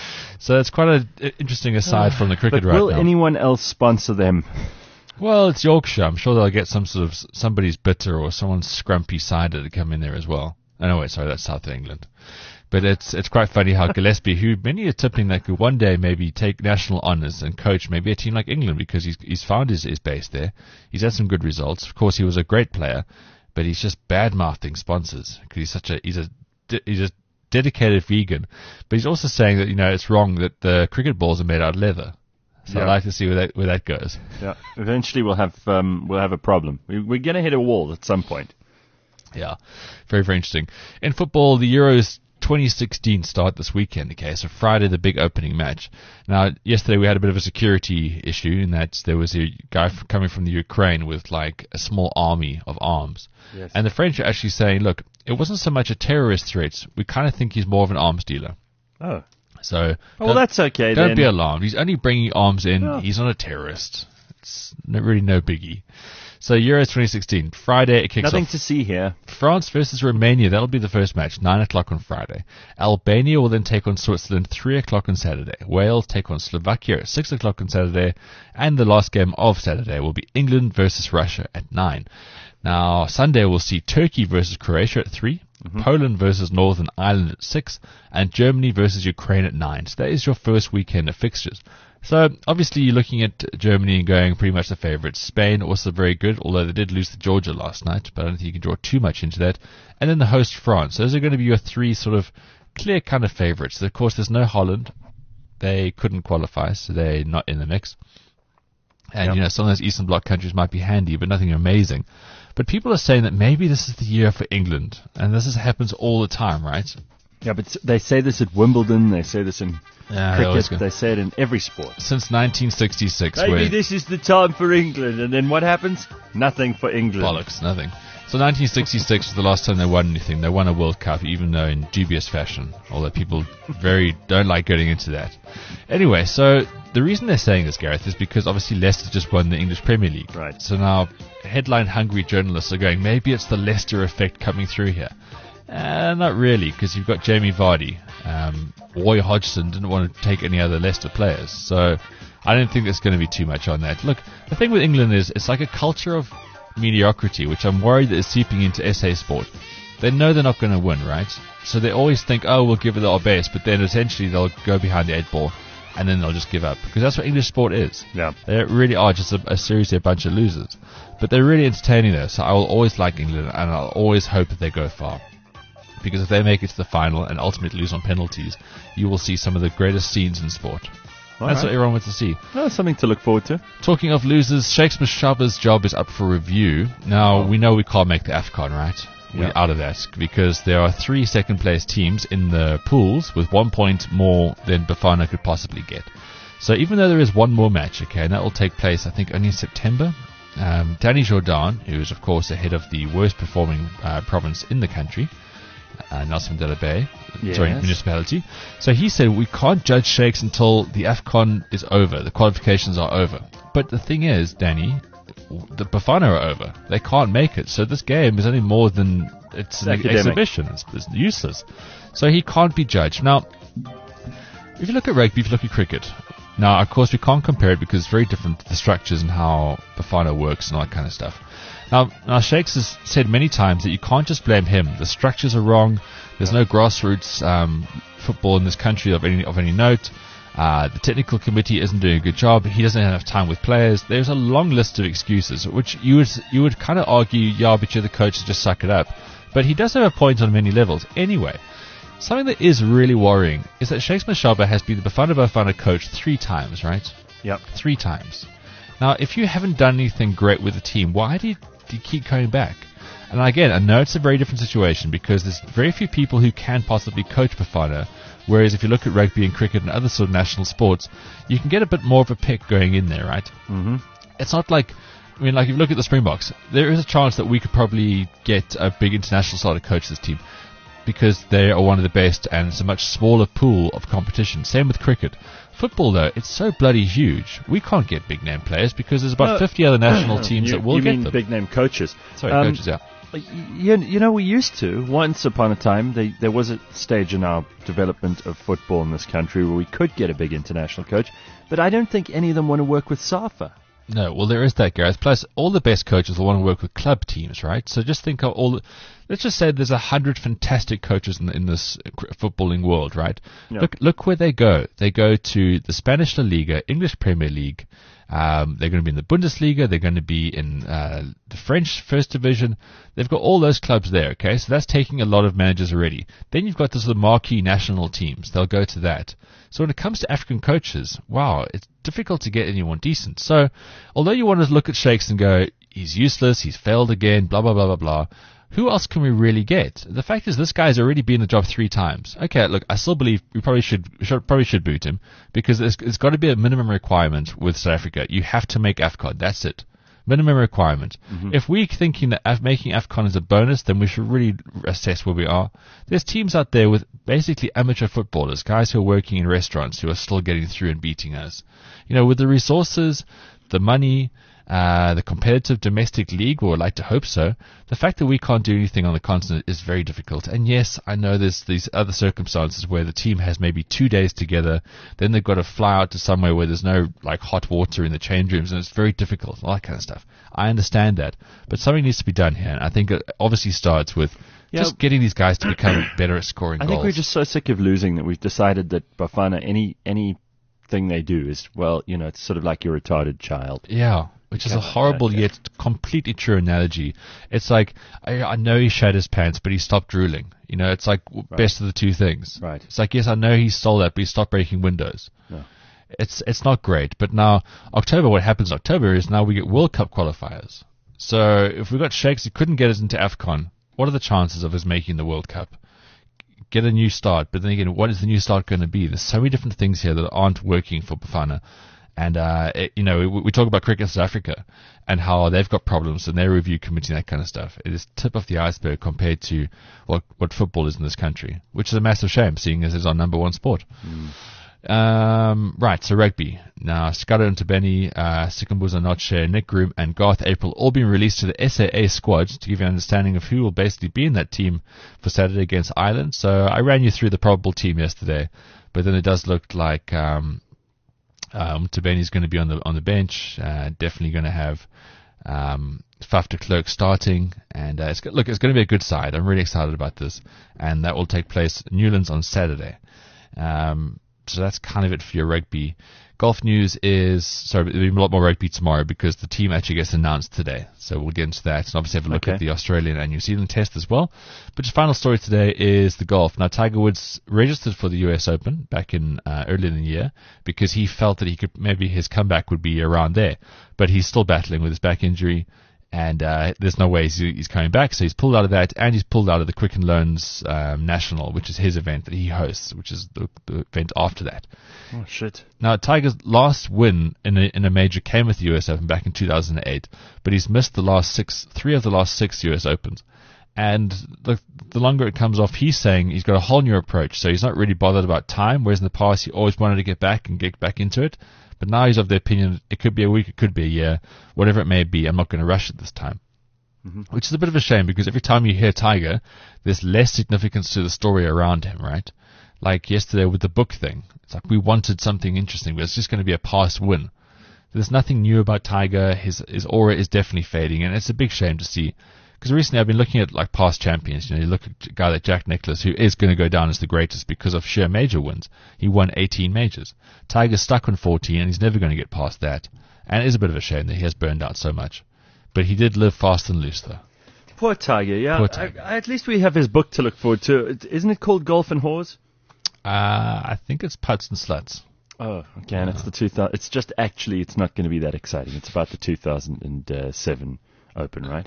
So it's quite an interesting aside from the cricket But right will now. anyone else sponsor them? Well, it's Yorkshire. I'm sure they'll get some sort of somebody's bitter or someone's scrumpy cider to come in there as well. Oh, no, wait, sorry, that's South England. But it's it's quite funny how Gillespie, who many are tipping that could one day maybe take national honours and coach maybe a team like England because he's he's found his, his base there. He's had some good results. Of course, he was a great player, but he's just bad-mouthing sponsors because he's such a he's a de- he's a dedicated vegan. But he's also saying that you know it's wrong that the cricket balls are made out of leather. So Yeah. I'd like to see where that where that goes. Yeah. Eventually, we'll have um, we'll have a problem. We, we're going to hit a wall at some point. Yeah, very, very interesting. In football, the Euros twenty sixteen start this weekend, okay? So Friday, the big opening match. Now, yesterday we had a bit of a security issue in that there was a guy f- coming from the Ukraine with like a small army of arms. Yes. And the French are actually saying, look, it wasn't so much a terrorist threat. We kind of think he's more of an arms dealer. Oh. So, Oh, well, don't- that's okay Don't then. be alarmed. He's only bringing arms in. Yeah. He's not a terrorist. It's no, really no biggie. So Euros twenty sixteen, Friday it kicks Nothing off. to see here. France versus Romania, that'll be the first match, nine o'clock on Friday. Albania will then take on Switzerland, three o'clock on Saturday. Wales take on Slovakia at six o'clock on Saturday. And the last game of Saturday will be England versus Russia at nine. Now, Sunday we'll see Turkey versus Croatia at three. Mm-hmm. Poland versus Northern Ireland at six, and Germany versus Ukraine at nine. So that is your first weekend of fixtures. So obviously you're looking at Germany and going pretty much the favourites. Spain also very good, although they did lose to Georgia last night, but I don't think you can draw too much into that. And then the host France. Those are going to be your three sort of clear kind of favourites. Of course, there's no Holland. They couldn't qualify, so they're not in the mix. And, Yep. you know, some of those Eastern Bloc countries might be handy, but nothing amazing. But people are saying that maybe this is the year for England, and this is, happens all the time, right? Yeah, but s- they say this at Wimbledon. They say this in Yeah, they always cricket. go. They say it in every sport. Since nineteen sixty-six, Maybe where this is the time for England. And then what happens? Nothing for England. bollocks, nothing. So nineteen sixty-six was the last time they won anything. They won a World Cup, even though in dubious fashion, although people very don't like getting into that. Anyway, so the reason they're saying this, Gareth, is because obviously Leicester just won the English Premier League. Right. So now headline-hungry journalists are going, maybe it's the Leicester effect coming through here. Uh, not really, because you've got Jamie Vardy. Um, Roy Hodgson didn't want to take any other Leicester players, so I don't think there's going to be too much on that. Look, the thing with England is it's like a culture of mediocrity, which I'm worried that is seeping into S A sport. They know they're not going to win, right? So they always think, oh, we'll give it our best, but then essentially they'll go behind the eight ball, and then they'll just give up, because that's what English sport is. Yeah. They really are just a, a seriously a bunch of losers. But they're really entertaining though, so I will always like England, and I'll always hope that they go far. Because if they make it to the final and ultimately lose on penalties, you will see some of the greatest scenes in sport. All That's right. what everyone wants to see. Oh, something to look forward to. Talking of losers, Shakes Mashaba's job is up for review. Now, we know we can't make the AFCON, right? We're Yeah. out of that because there are three second-place teams in the pools with one point more than Bafana could possibly get. So even though there is one more match, okay, and that will take place, I think, only in September, um, Danny Jordan, who is, of course, the head of the worst-performing uh, province in the country, uh, Nelson Mandela Bay, sorry, Yes. municipality. So he said, we can't judge Shakes until the AFCON is over, the qualifications are over. But the thing is, Danny, the Bafana are over. They can't make it. So this game is only more than it's, It's an academic. exhibition. It's, it's useless. So he can't be judged. Now, if you look at rugby, if you look at cricket, now, of course, we can't compare it because it's very different, the structures and how Bafana works and all that kind of stuff. Now, now, Shakes has said many times that you can't just blame him. The structures are wrong. There's no grassroots um, football in this country of any of any note. Uh, the technical committee isn't doing a good job. He doesn't have enough time with players. There's a long list of excuses, which you would you would kind of argue, yeah, but you're the coach, so just suck it up. But he does have a point on many levels. Anyway, something that is really worrying is that Shakes Mashaba has been the Bafana Bafana coach three times, right? Yep. Three times. Now, if you haven't done anything great with the team, why do you, do you keep coming back? And again, I know it's a very different situation because there's very few people who can possibly coach Bafana. Whereas if you look at rugby and cricket and other sort of national sports, you can get a bit more of a pick going in there, right? Mm-hmm. It's not like, I mean, like if you look at the Springboks, there is a chance that we could probably get a big international side to coach this team because they are one of the best and it's a much smaller pool of competition. Same with cricket. Football, though, it's so bloody huge. We can't get big name players because there's about No. fifty other national teams you, that will you get mean them. big name coaches. Sorry, Um, coaches, yeah. You, you know, we used to, once upon a time, they, there was a stage in our development of football in this country where we could get a big international coach, but I don't think any of them want to work with SAFA. No, well, there is that, Gareth. Plus, all the best coaches will want to work with club teams, right? So just think of all the, let's just say there's a hundred fantastic coaches in, in this footballing world, right? Yeah. Look, look where they go. They go to the Spanish La Liga, English Premier League. Um, they're going to be in the Bundesliga. They're going to be in uh, the French First Division. They've got all those clubs there, okay? So that's taking a lot of managers already. Then you've got the sort of marquee national teams. They'll go to that. So when it comes to African coaches, wow, it's difficult to get anyone decent. So although you want to look at Shakes and go, he's useless, he's failed again, blah, blah, blah, blah, blah, who else can we really get? The fact is, this guy's already been in the job three times. Okay, look, I still believe we probably should, should probably should boot him because there's, it's got to be a minimum requirement with South Africa. You have to make AFCON. That's it. Minimum requirement. Mm-hmm. If we're thinking that Af- making AFCON is a bonus, then we should really assess where we are. There's teams out there with basically amateur footballers, guys who are working in restaurants who are still getting through and beating us. You know, with the resources, the money, uh, the competitive domestic league, we would like to hope so. The fact that we can't do anything on the continent is very difficult. And yes, I know there's these other circumstances where the team has maybe two days together, then they've got to fly out to somewhere where there's no like hot water in the change rooms, and it's very difficult, all that kind of stuff. I understand that, but something needs to be done here. And I think it obviously starts with Yeah. just getting these guys to become better at scoring I goals. think we're just so sick of losing that we've decided that Bafana, any anything they do is, well, you know, it's sort of like your retarded child. Yeah, which is a Can't like horrible that, yeah. yet completely true analogy. It's like, I, I know he shat his pants, but he stopped drooling. You know, it's like w Right. best of the two things. Right. It's like, yes, I know he stole that, but he stopped breaking windows. No. It's it's not great. But now, October, what happens in October is now we get World Cup qualifiers. So if we've got Shakes who couldn't get us into AFCON, what are the chances of us making the World Cup? Get a new start, but then again, what is the new start going to be? There's so many different things here that aren't working for Bafana. And, uh, it, you know, we, we talk about Cricket South Africa and how they've got problems in their review committee and that kind of stuff. It is tip of the iceberg compared to what, what football is in this country, which is a massive shame, seeing as it's our number one sport. Mm. Um, right, so rugby. Now, Scudder and Tabeni, uh, Sikambuza Noche, Nick Groom, and Garth April all being released to the S A A squad to give you an understanding of who will basically be in that team for Saturday against Ireland. So I ran you through the probable team yesterday, but then it does look like um, um, Tabeni's going to be on the on the bench. Uh, definitely going to have um, Faf de Klerk starting, and uh, it's, look, it's going to be a good side. I'm really excited about this, and that will take place at Newlands on Saturday. Um, So that's kind of it for your rugby. Golf news is, sorry, there'll be a lot more rugby tomorrow because the team actually gets announced today. So we'll get into that and obviously have a look Okay. at the Australian and New Zealand test as well. But the final story today is the golf. Now, Tiger Woods registered for the U S Open back in uh, earlier in the year because he felt that he could, maybe his comeback would be around there. But he's still battling with his back injury. And uh, there's no way he's, he's coming back, so he's pulled out of that, and he's pulled out of the Quicken Loans um, National, which is his event that he hosts, which is the, the event after that. Oh, shit. Now, Tiger's last win in a, in a major came with the U S Open back in two thousand eight, but he's missed the last six, three of the last six U S Opens. And the, the longer it comes off, he's saying he's got a whole new approach, so he's not really bothered about time, whereas in the past he always wanted to get back and get back into it. But now he's of the opinion it could be a week, it could be a year, whatever it may be, I'm not going to rush it this time. Mm-hmm. Which is a bit of a shame because every time you hear Tiger, there's less significance to the story around him, right? Like yesterday with the book thing. It's like we wanted something interesting, but it's just going to be a past win. There's nothing new about Tiger. His his aura is definitely fading, and it's a big shame to see. Because recently I've been looking at like past champions. You know, you look at a guy like Jack Nicklaus, who is going to go down as the greatest because of sheer major wins. He won eighteen majors. Tiger's stuck on fourteen, and he's never going to get past that. And it is a bit of a shame that he has burned out so much. But he did live fast and loose, though. Poor Tiger, yeah. Poor Tiger. I, I, at least we have his book to look forward to. Isn't it called Golf and Whores? Uh, I think it's Putts and Sluts. Oh, okay. And it's the two thousand. It's just actually, it's not going to be that exciting. It's about the two thousand seven Open, right?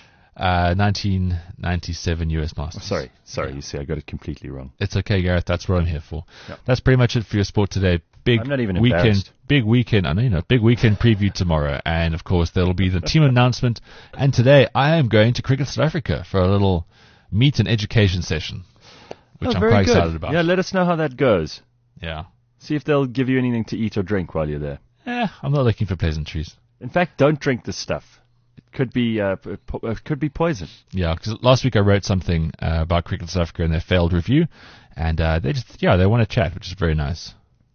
Uh, nineteen ninety-seven U S Masters. Sorry, sorry. Yeah. You see, I got it completely wrong. It's okay, Gareth. That's what I'm here for. Yeah. That's pretty much it for your sport today. Big I'm not even weekend, embarrassed. big weekend. I know you know, big weekend preview tomorrow, and of course there will be the team announcement. And today I am going to Cricket South Africa for a little meet and education session, which Oh, I'm very quite good. excited about. Yeah, let us know how that goes. Yeah. See if they'll give you anything to eat or drink while you're there. Eh, I'm not looking for pleasantries. In fact, don't drink this stuff. It could be uh, p- po- it could be poison. Yeah, because last week I wrote something uh, about Cricket South Africa and their failed review, and uh, they just yeah they want to chat, which is very nice.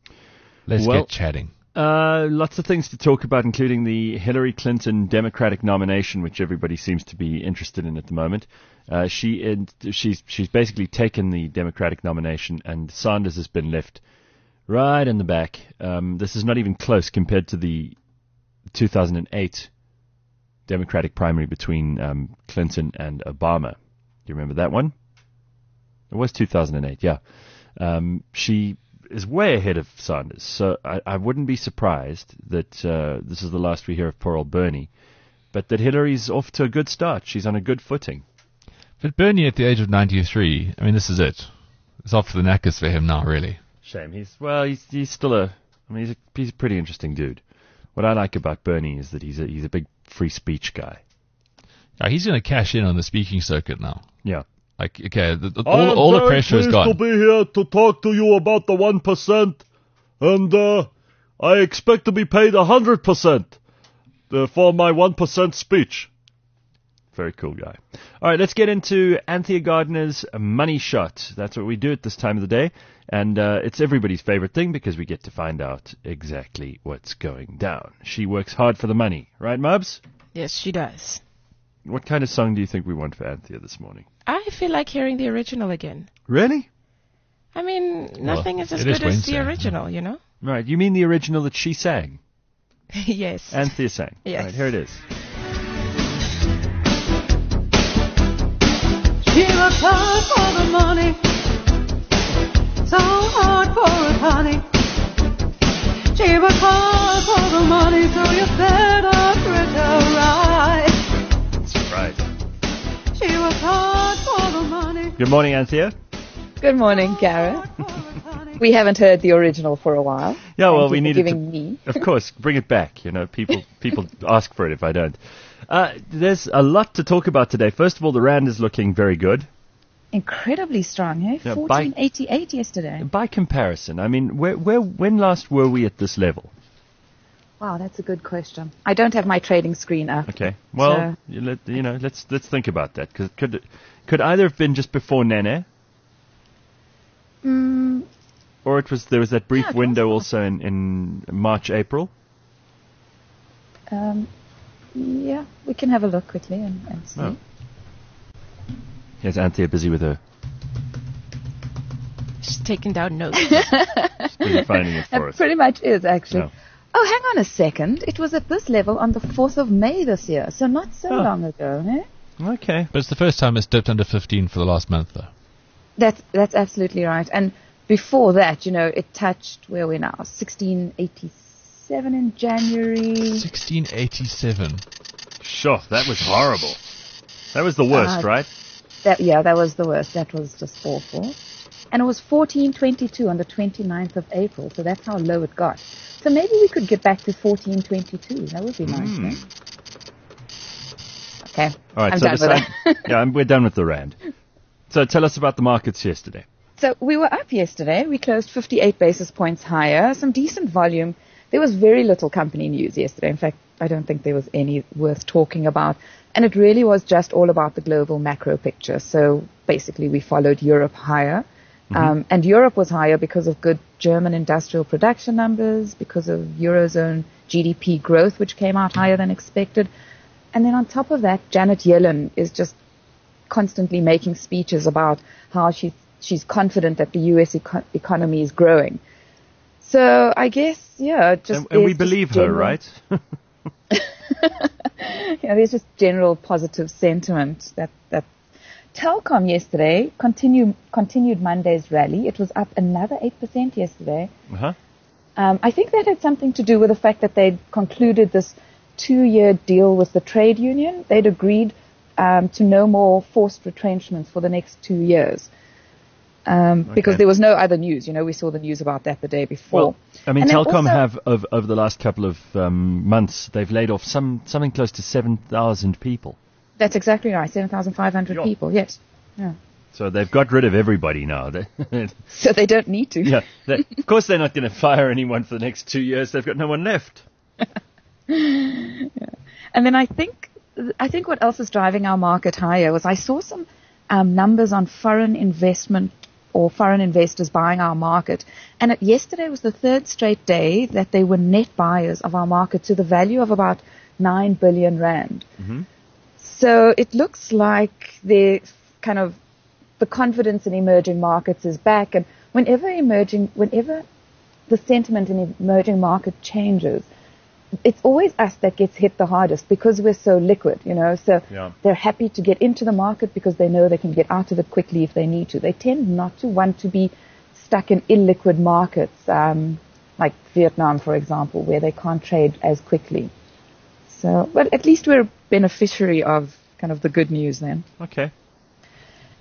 Let's Well, get chatting. Uh, lots of things to talk about, including the Hillary Clinton Democratic nomination, which everybody seems to be interested in at the moment. Uh, she in, she's she's basically taken the Democratic nomination, and Sanders has been left right in the back. Um, this is not even close compared to the two thousand eight Democratic primary between um, Clinton and Obama. Do you remember that one? It was two thousand eight, yeah. Um, she is way ahead of Sanders, so I, I wouldn't be surprised that uh, this is the last we hear of poor old Bernie, but that Hillary's off to a good start. She's on a good footing. But Bernie at the age of ninety-three, I mean, this is it. It's off to the knackers for him now, really. Shame. He's well. He's he's still a. I mean, he's a he's a pretty interesting dude. What I like about Bernie is that he's a he's a big free speech guy. Yeah, he's going to cash in on the speaking circuit now. Yeah. Like, okay, the, the, all, all the pressure is gone. I'm very pleased to be here to talk to you about the one percent, and uh, I expect to be paid one hundred percent uh, for my one percent speech. Very cool guy. All right, let's get into Anthea Gardner's Money Shot. That's what we do at this time of the day, and uh, it's everybody's favorite thing because we get to find out exactly what's going down. She works hard for the money, right, Mubs? Yes, she does. What kind of song do you think we want for Anthea this morning? I feel like hearing the original again. Really? I mean, nothing Well, is as it is good as the Wednesday. original, you know? Right, you mean the original that she sang? Yes. Anthea sang. Yes. All right, here it is. She works hard for the money, so hard for it, honey. She works hard for the money, so you better treat her right. That's right. She works hard for the money. Good morning, Anthea. Good morning, Gareth. We haven't heard the original for a while. Yeah, well, Thank we you for needed giving to. me. Of course, bring it back. You know, people people ask for it if I don't. Uh, there's a lot to talk about today. First of all, the rand is looking very good. Incredibly strong, eh? Yeah, by- fourteen eighty-eight yesterday. By comparison, I mean, where where when last were we at this level? Wow, that's a good question. I don't have my trading screen up. Okay, well, So- you, let, you know, let's let's think about that because could could either have been just before Nene, Mm, or it was there was that brief Yeah, it was window not. also in, in March April. um, yeah, we can have a look quickly and, and see. Oh. Here's Anthea busy with her She's taking down notes. busy finding it for It us. pretty much is, actually. Yeah. Oh, hang on a second. It was at this level on the fourth of May this year, so not so Oh. long ago, eh? Okay. But it's the first time it's dipped under fifteen for the last month, though. That's that's absolutely right. And before that, you know, it touched where we're now, sixteen eighty-seven in January. sixteen eighty-seven. Sure, that was horrible. That was the worst, Uh, right? That yeah, that was the worst. That was just awful. And it was fourteen twenty-two on the twenty-ninth of April, so that's how low it got. So maybe we could get back to fourteen twenty-two. That would be nice, Mm. eh? Okay, All right, I'm so done with decide- that. yeah, I'm, we're done with the rand. So tell us about the markets yesterday. So we were up yesterday. We closed fifty-eight basis points higher, some decent volume. There was very little company news yesterday. In fact, I don't think there was any worth talking about. And it really was just all about the global macro picture. So basically we followed Europe higher. Um, and Europe was higher because of good German industrial production numbers, because of Eurozone G D P growth, which came out higher than expected. And then on top of that, Janet Yellen is just constantly making speeches about how she's, she's confident that the U S eco- economy is growing. So I guess, yeah, just And, and we there's just believe her, general- right? Yeah, there's just general positive sentiment that, that Telkom yesterday continued, continued Monday's rally. It was up another eight percent yesterday. uh-huh. Um, I think that had something to do with the fact that they'd concluded this two-year deal with the trade union. They'd agreed um, to no more forced retrenchments for the next two years. Um, because Okay. there was no other news. You know, we saw the news about that the day before. Well, I mean, And then Telkom also- have, of, over the last couple of um, months, they've laid off some something close to seven thousand people. That's exactly right, seven thousand five hundred Yeah. people, yes. Yeah. So they've got rid of everybody now. They- So they don't need to. yeah, they, of course they're not going to fire anyone for the next two years. They've got no one left. And then I think I think what else is driving our market higher was I saw some um, numbers on foreign investment or foreign investors buying our market. And it, yesterday was the third straight day that they were net buyers of our market to the value of about nine billion rand. Mm-hmm. So it looks like the kind of the confidence in emerging markets is back. And whenever emerging, whenever the sentiment in emerging market changes, it's always us that gets hit the hardest because we're so liquid, you know. So Yeah. they're happy to get into the market because they know they can get out of it quickly if they need to. They tend not to want to be stuck in illiquid markets, um, like Vietnam, for example, where they can't trade as quickly. So, well, at least we're a beneficiary of kind of the good news then. Okay.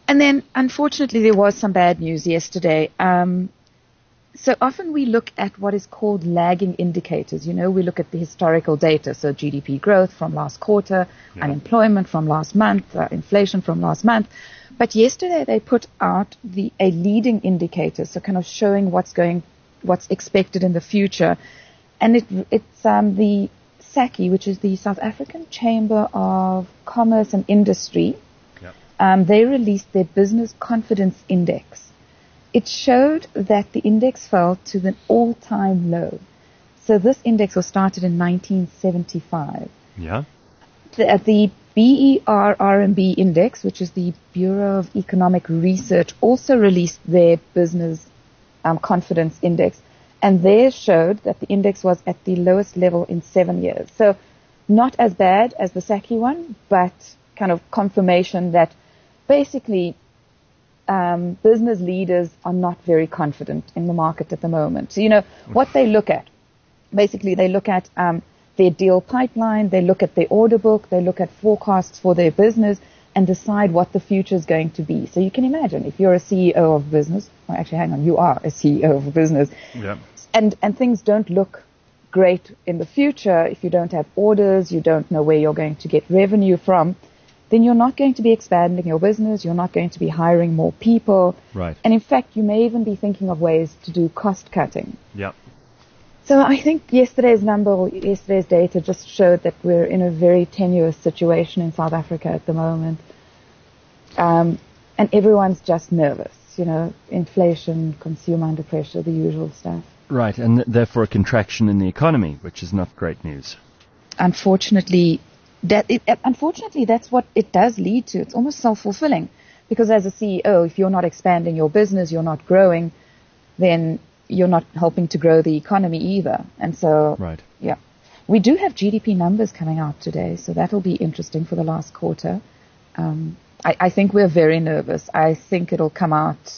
And then, unfortunately, there was some bad news yesterday. Um, so often we look at what is called lagging indicators. You know, we look at the historical data, so G D P growth from last quarter, Yeah. unemployment from last month, uh, inflation from last month. But yesterday they put out the a leading indicator, so kind of showing what's going, what's expected in the future. And it, it's um, the S A C I, which is the South African Chamber of Commerce and Industry. Yep. Um, they released their Business Confidence Index. It showed that the index fell to an all-time low. So this index was started in nineteen seventy-five. Yeah. The, the B E R R M B index, which is the Bureau of Economic Research, also released their Business um, Confidence Index. And they showed that the index was at the lowest level in seven years. So not as bad as the S A C I one, but kind of confirmation that basically um, business leaders are not very confident in the market at the moment. So, you know, what they look at, basically they look at um, their deal pipeline, they look at their order book, they look at forecasts for their business and decide what the future is going to be. So you can imagine if you're a C E O of business, well, actually, hang on, you are a C E O of a business, Yeah. and, and things don't look great in the future, if you don't have orders, you don't know where you're going to get revenue from, then you're not going to be expanding your business, you're not going to be hiring more people. Right. And in fact, you may even be thinking of ways to do cost cutting. Yeah. So I think yesterday's number, yesterday's data just showed that we're in a very tenuous situation in South Africa at the moment. Um, and everyone's just nervous, you know, inflation, consumer under pressure, the usual stuff. Right, and th- therefore a contraction in the economy, which is not great news. Unfortunately, that it, uh, unfortunately, that's what it does lead to. It's almost self-fulfilling, because as a C E O, if you're not expanding your business, you're not growing, then you're not helping to grow the economy either. And so, Right. yeah, we do have G D P numbers coming out today, so that'll be interesting for the last quarter. Um, I, I think we're very nervous. I think it'll come out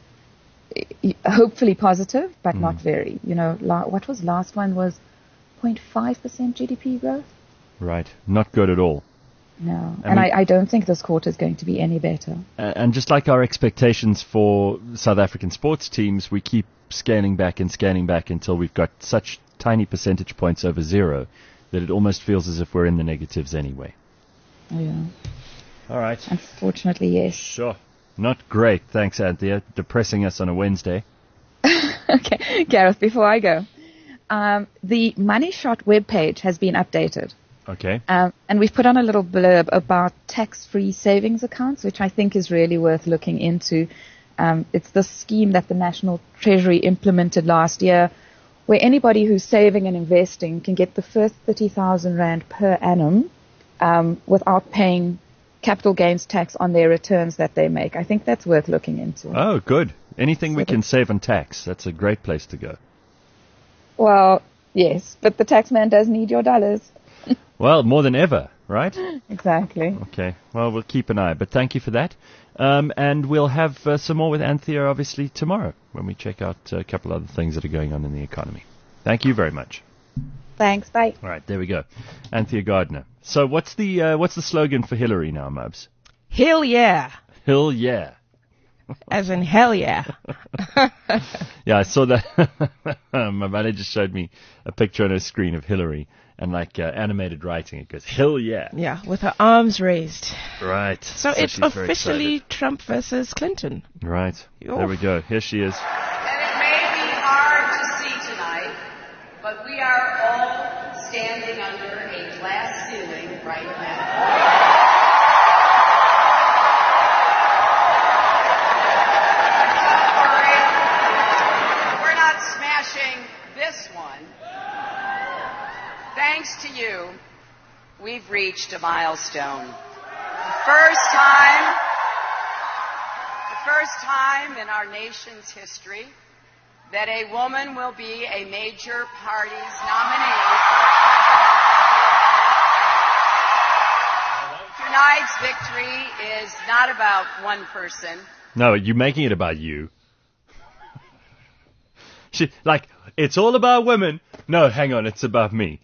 i- hopefully positive, but not very. You know, la- what was last one was zero point five percent G D P growth. Right, not good at all. No, I and mean- I, I don't think this quarter is going to be any better. Uh, and just like our expectations for South African sports teams, we keep scaling back and scaling back until we've got such tiny percentage points over zero that it almost feels as if we're in the negatives anyway. Yeah, All right. unfortunately, yes. Sure. Not great. Thanks, Anthea. Depressing us on a Wednesday. Okay, Gareth, before I go, um, the Money Shot webpage has been updated. Okay. Um, and we've put on a little blurb about tax-free savings accounts, which I think is really worth looking into. Um, it's the scheme that the National Treasury implemented last year, where anybody who's saving and investing can get the first thirty thousand rand per annum um, without paying capital gains tax on their returns that they make. I think that's worth looking into. Oh, good. Anything we So can save on tax, that's a great place to go. Well, yes, but the taxman does need your dollars. Well, more than ever, right? Exactly. Okay. Well, we'll keep an eye. But thank you for that. Um, and we'll have uh, some more with Anthea, obviously, tomorrow when we check out uh, a couple other things that are going on in the economy. Thank you very much. Thanks. Bye. All right, there we go. Anthea Gardner. So what's the uh, what's the slogan for Hillary now, Mubs? Hell yeah. Hill, yeah. As in hell yeah. Yeah, I saw that. My buddy just showed me a picture on her screen of Hillary and like uh, animated writing. It goes, Hill, yeah. Yeah, with her arms raised. Right. So, it's she's very officially excited. Trump versus Clinton. Right. Yo. There we go. Here she is. And it may be hard to see tonight, but we are all standing under a glass ceiling right now. Don't worry, we're not smashing this one. Thanks to you, we've reached a milestone. The first time The first time in our nation's history that a woman will be a major party's nominee. Tonight's victory is not about one person. No, you're making it about you. She, like, it's all about women. No, hang on, it's about me.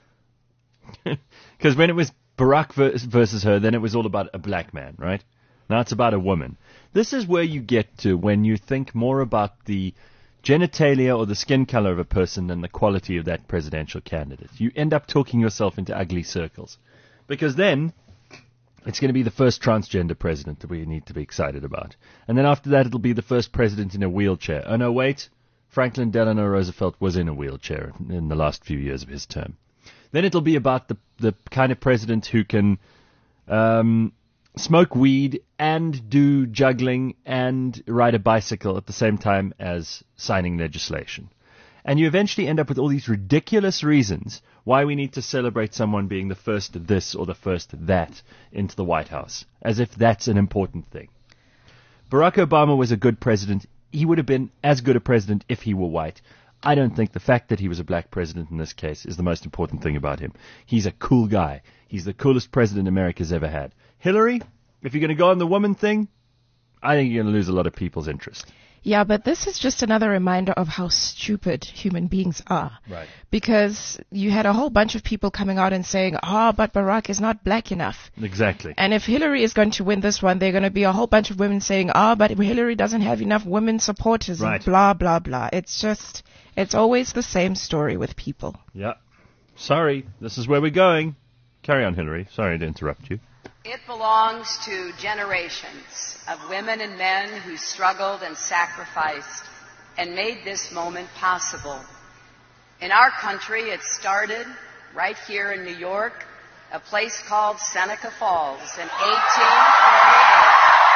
Because when it was Barack versus her, then it was all about a black man, right? Now it's about a woman. This is where you get to when you think more about the genitalia or the skin color of a person than the quality of that presidential candidate. You end up talking yourself into ugly circles. Because then it's going to be the first transgender president that we need to be excited about. And then after that, it'll be the first president in a wheelchair. Oh, no, wait. Franklin Delano Roosevelt was in a wheelchair in the last few years of his term. Then it'll be about the the kind of president who can um, smoke weed and do juggling and ride a bicycle at the same time as signing legislation. And you eventually end up with all these ridiculous reasons why we need to celebrate someone being the first this or the first that into the White House, as if that's an important thing. Barack Obama was a good president. He would have been as good a president if he were white. I don't think the fact that he was a black president in this case is the most important thing about him. He's a cool guy. He's the coolest president America's ever had. Hillary, if you're going to go on the woman thing, I think you're going to lose a lot of people's interest. Yeah, but this is just another reminder of how stupid human beings are. Right. Because you had a whole bunch of people coming out and saying, ah, oh, but Barack is not black enough. Exactly. And if Hillary is going to win this one, there are going to be a whole bunch of women saying, ah, oh, but Hillary doesn't have enough women supporters. Right. And blah, blah, blah. It's just, it's always the same story with people. Yeah. Sorry, this is where we're going. Carry on, Hillary. Sorry to interrupt you. It belongs to generations of women and men who struggled and sacrificed and made this moment possible. In our country, it started right here in New York, a place called Seneca Falls in eighteen forty-eight.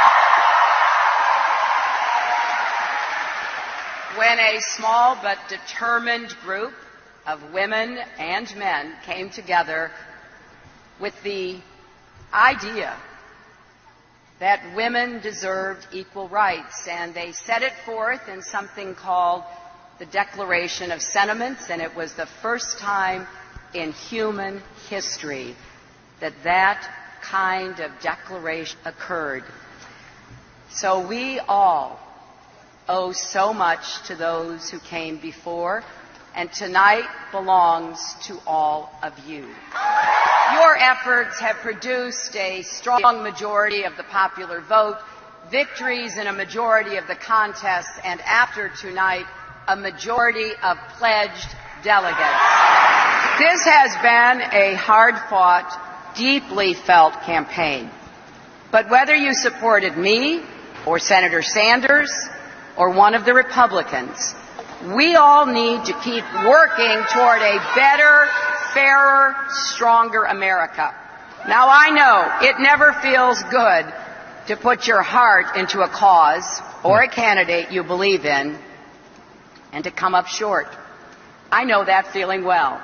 When a small but determined group of women and men came together with the idea that women deserved equal rights, and they set it forth in something called the Declaration of Sentiments, and it was the first time in human history that that kind of declaration occurred. So we all owe so much to those who came before, and tonight belongs to all of you. Your efforts have produced a strong majority of the popular vote, victories in a majority of the contests, and after tonight, a majority of pledged delegates. This has been a hard-fought, deeply felt campaign. But whether you supported me, or Senator Sanders, or one of the Republicans, we all need to keep working toward a better, fairer, stronger America. Now, I know it never feels good to put your heart into a cause or a candidate you believe in and to come up short. I know that feeling well.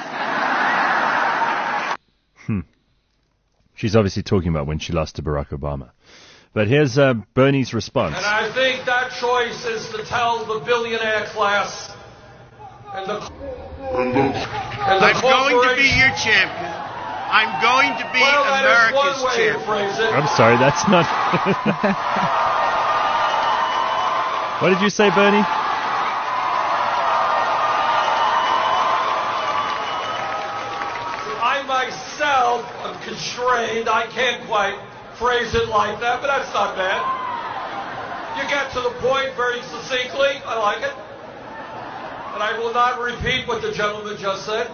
Hmm. She's obviously talking about when she lost to Barack Obama. But here's uh, Bernie's response. And I think that choice is to tell the billionaire class and the... And the, and the I'm going to be your champion. I'm going to be well, America's that is one way champion. to phrase it. I'm sorry, that's not... What did you say, Bernie? I myself am constrained. I can't quite phrase it like that, but that's not bad. You get to the point very succinctly. I like it. And I will not repeat what the gentleman just said.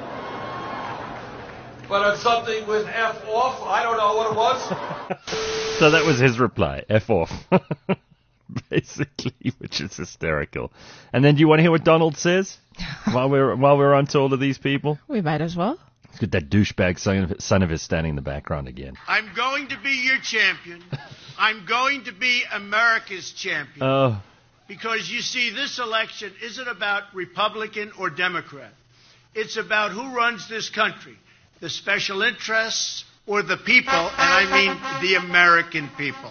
But it's something with F off. I don't know what it was. So that was his reply. F off. Basically, which is hysterical. And then do you want to hear what Donald says while we're while we're on to all of these people? We might as well. Let's get that douchebag son of, son of his standing in the background again. I'm going to be your champion. I'm going to be America's champion. Oh. Because, you see, this election isn't about Republican or Democrat. It's about who runs this country, the special interests or the people, and I mean the American people.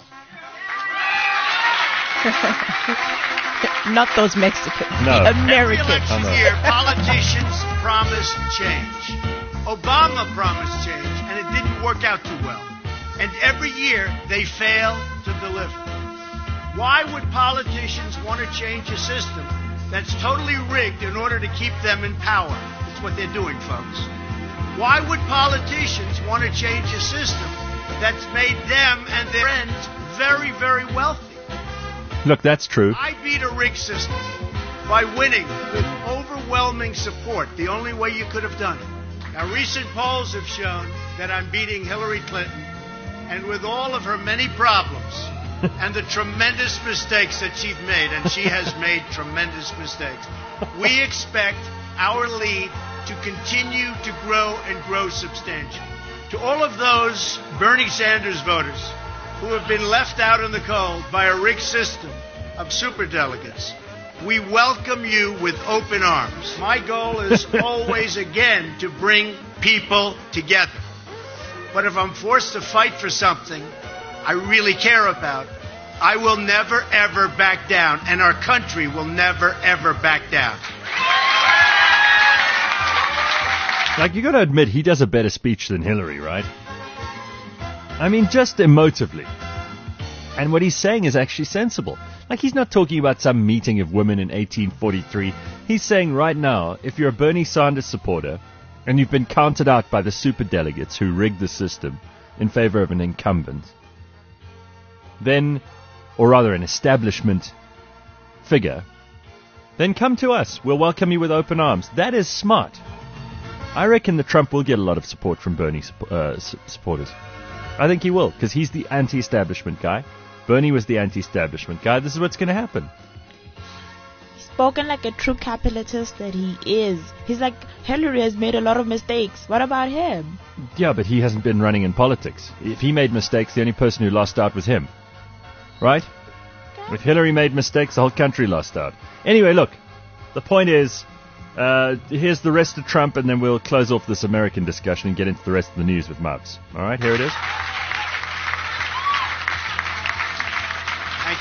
Not those Mexicans. No. The Americans. Every election year, politicians promise change. Obama promised change, and it didn't work out too well. And every year, they fail to deliver. Why would politicians want to change a system that's totally rigged in order to keep them in power? That's what they're doing, folks. Why would politicians want to change a system that's made them and their friends very, very wealthy. Look, that's true. I beat a rigged system by winning with overwhelming support, the only way you could have done it. Now, recent polls have shown that I'm beating Hillary Clinton, and with all of her many problems and the tremendous mistakes that she's made, and she has made tremendous mistakes, we expect our lead to continue to grow and grow substantially. To all of those Bernie Sanders voters who have been left out in the cold by a rigged system of superdelegates, we welcome you with open arms. My goal is always, again, to bring people together. But if I'm forced to fight for something I really care about, I will never, ever back down, and our country will never, ever back down. Like, you got to admit, he does a better speech than Hillary, right? I mean, just emotively. And what he's saying is actually sensible. Like, he's not talking about some meeting of women in eighteen forty-three. He's saying right now, if you're a Bernie Sanders supporter, and you've been counted out by the superdelegates who rigged the system in favor of an incumbent, then, or rather an establishment figure, then come to us. We'll welcome you with open arms. That is smart. I reckon that Trump will get a lot of support from Bernie uh, supporters. I think he will, because he's the anti-establishment guy. Bernie was the anti-establishment guy. This is what's going to happen. Spoken like a true capitalist that he is. He's like, Hillary has made a lot of mistakes. What about him? Yeah, but he hasn't been running in politics. If he made mistakes, the only person who lost out was him. Right? Okay. If Hillary made mistakes, the whole country lost out. Anyway, look, the point is, uh, here's the rest of Trump, and then we'll close off this American discussion and get into the rest of the news with Mubs. All right, here it is. Thank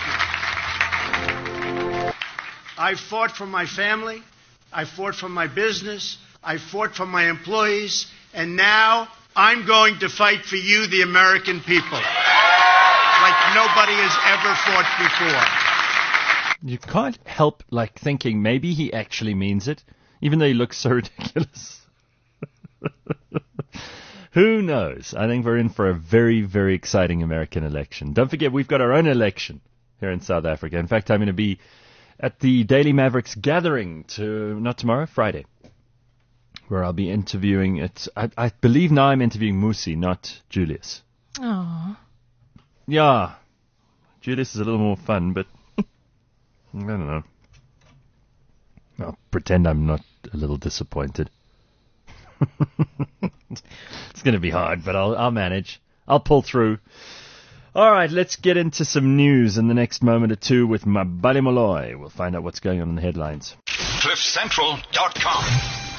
you. I fought for my family. I fought for my business. I fought for my employees. And now I'm going to fight for you, the American people, like nobody has ever fought before. You can't help like thinking maybe he actually means it, even though he looks so ridiculous. Who knows? I think we're in for a very, very exciting American election. Don't forget, we've got our own election here in South Africa. In fact, I'm going to be at the Daily Mavericks gathering, to not tomorrow, Friday, where I'll be interviewing it. I, I believe now I'm interviewing Musi, not Julius. Aww. Yeah. Julius is a little more fun, but I don't know. I'll pretend I'm not a little disappointed. It's going to be hard, but I'll, I'll manage. I'll pull through. All right, let's get into some news in the next moment or two with Mabali Molloy. We'll find out what's going on in the headlines. cliff central dot com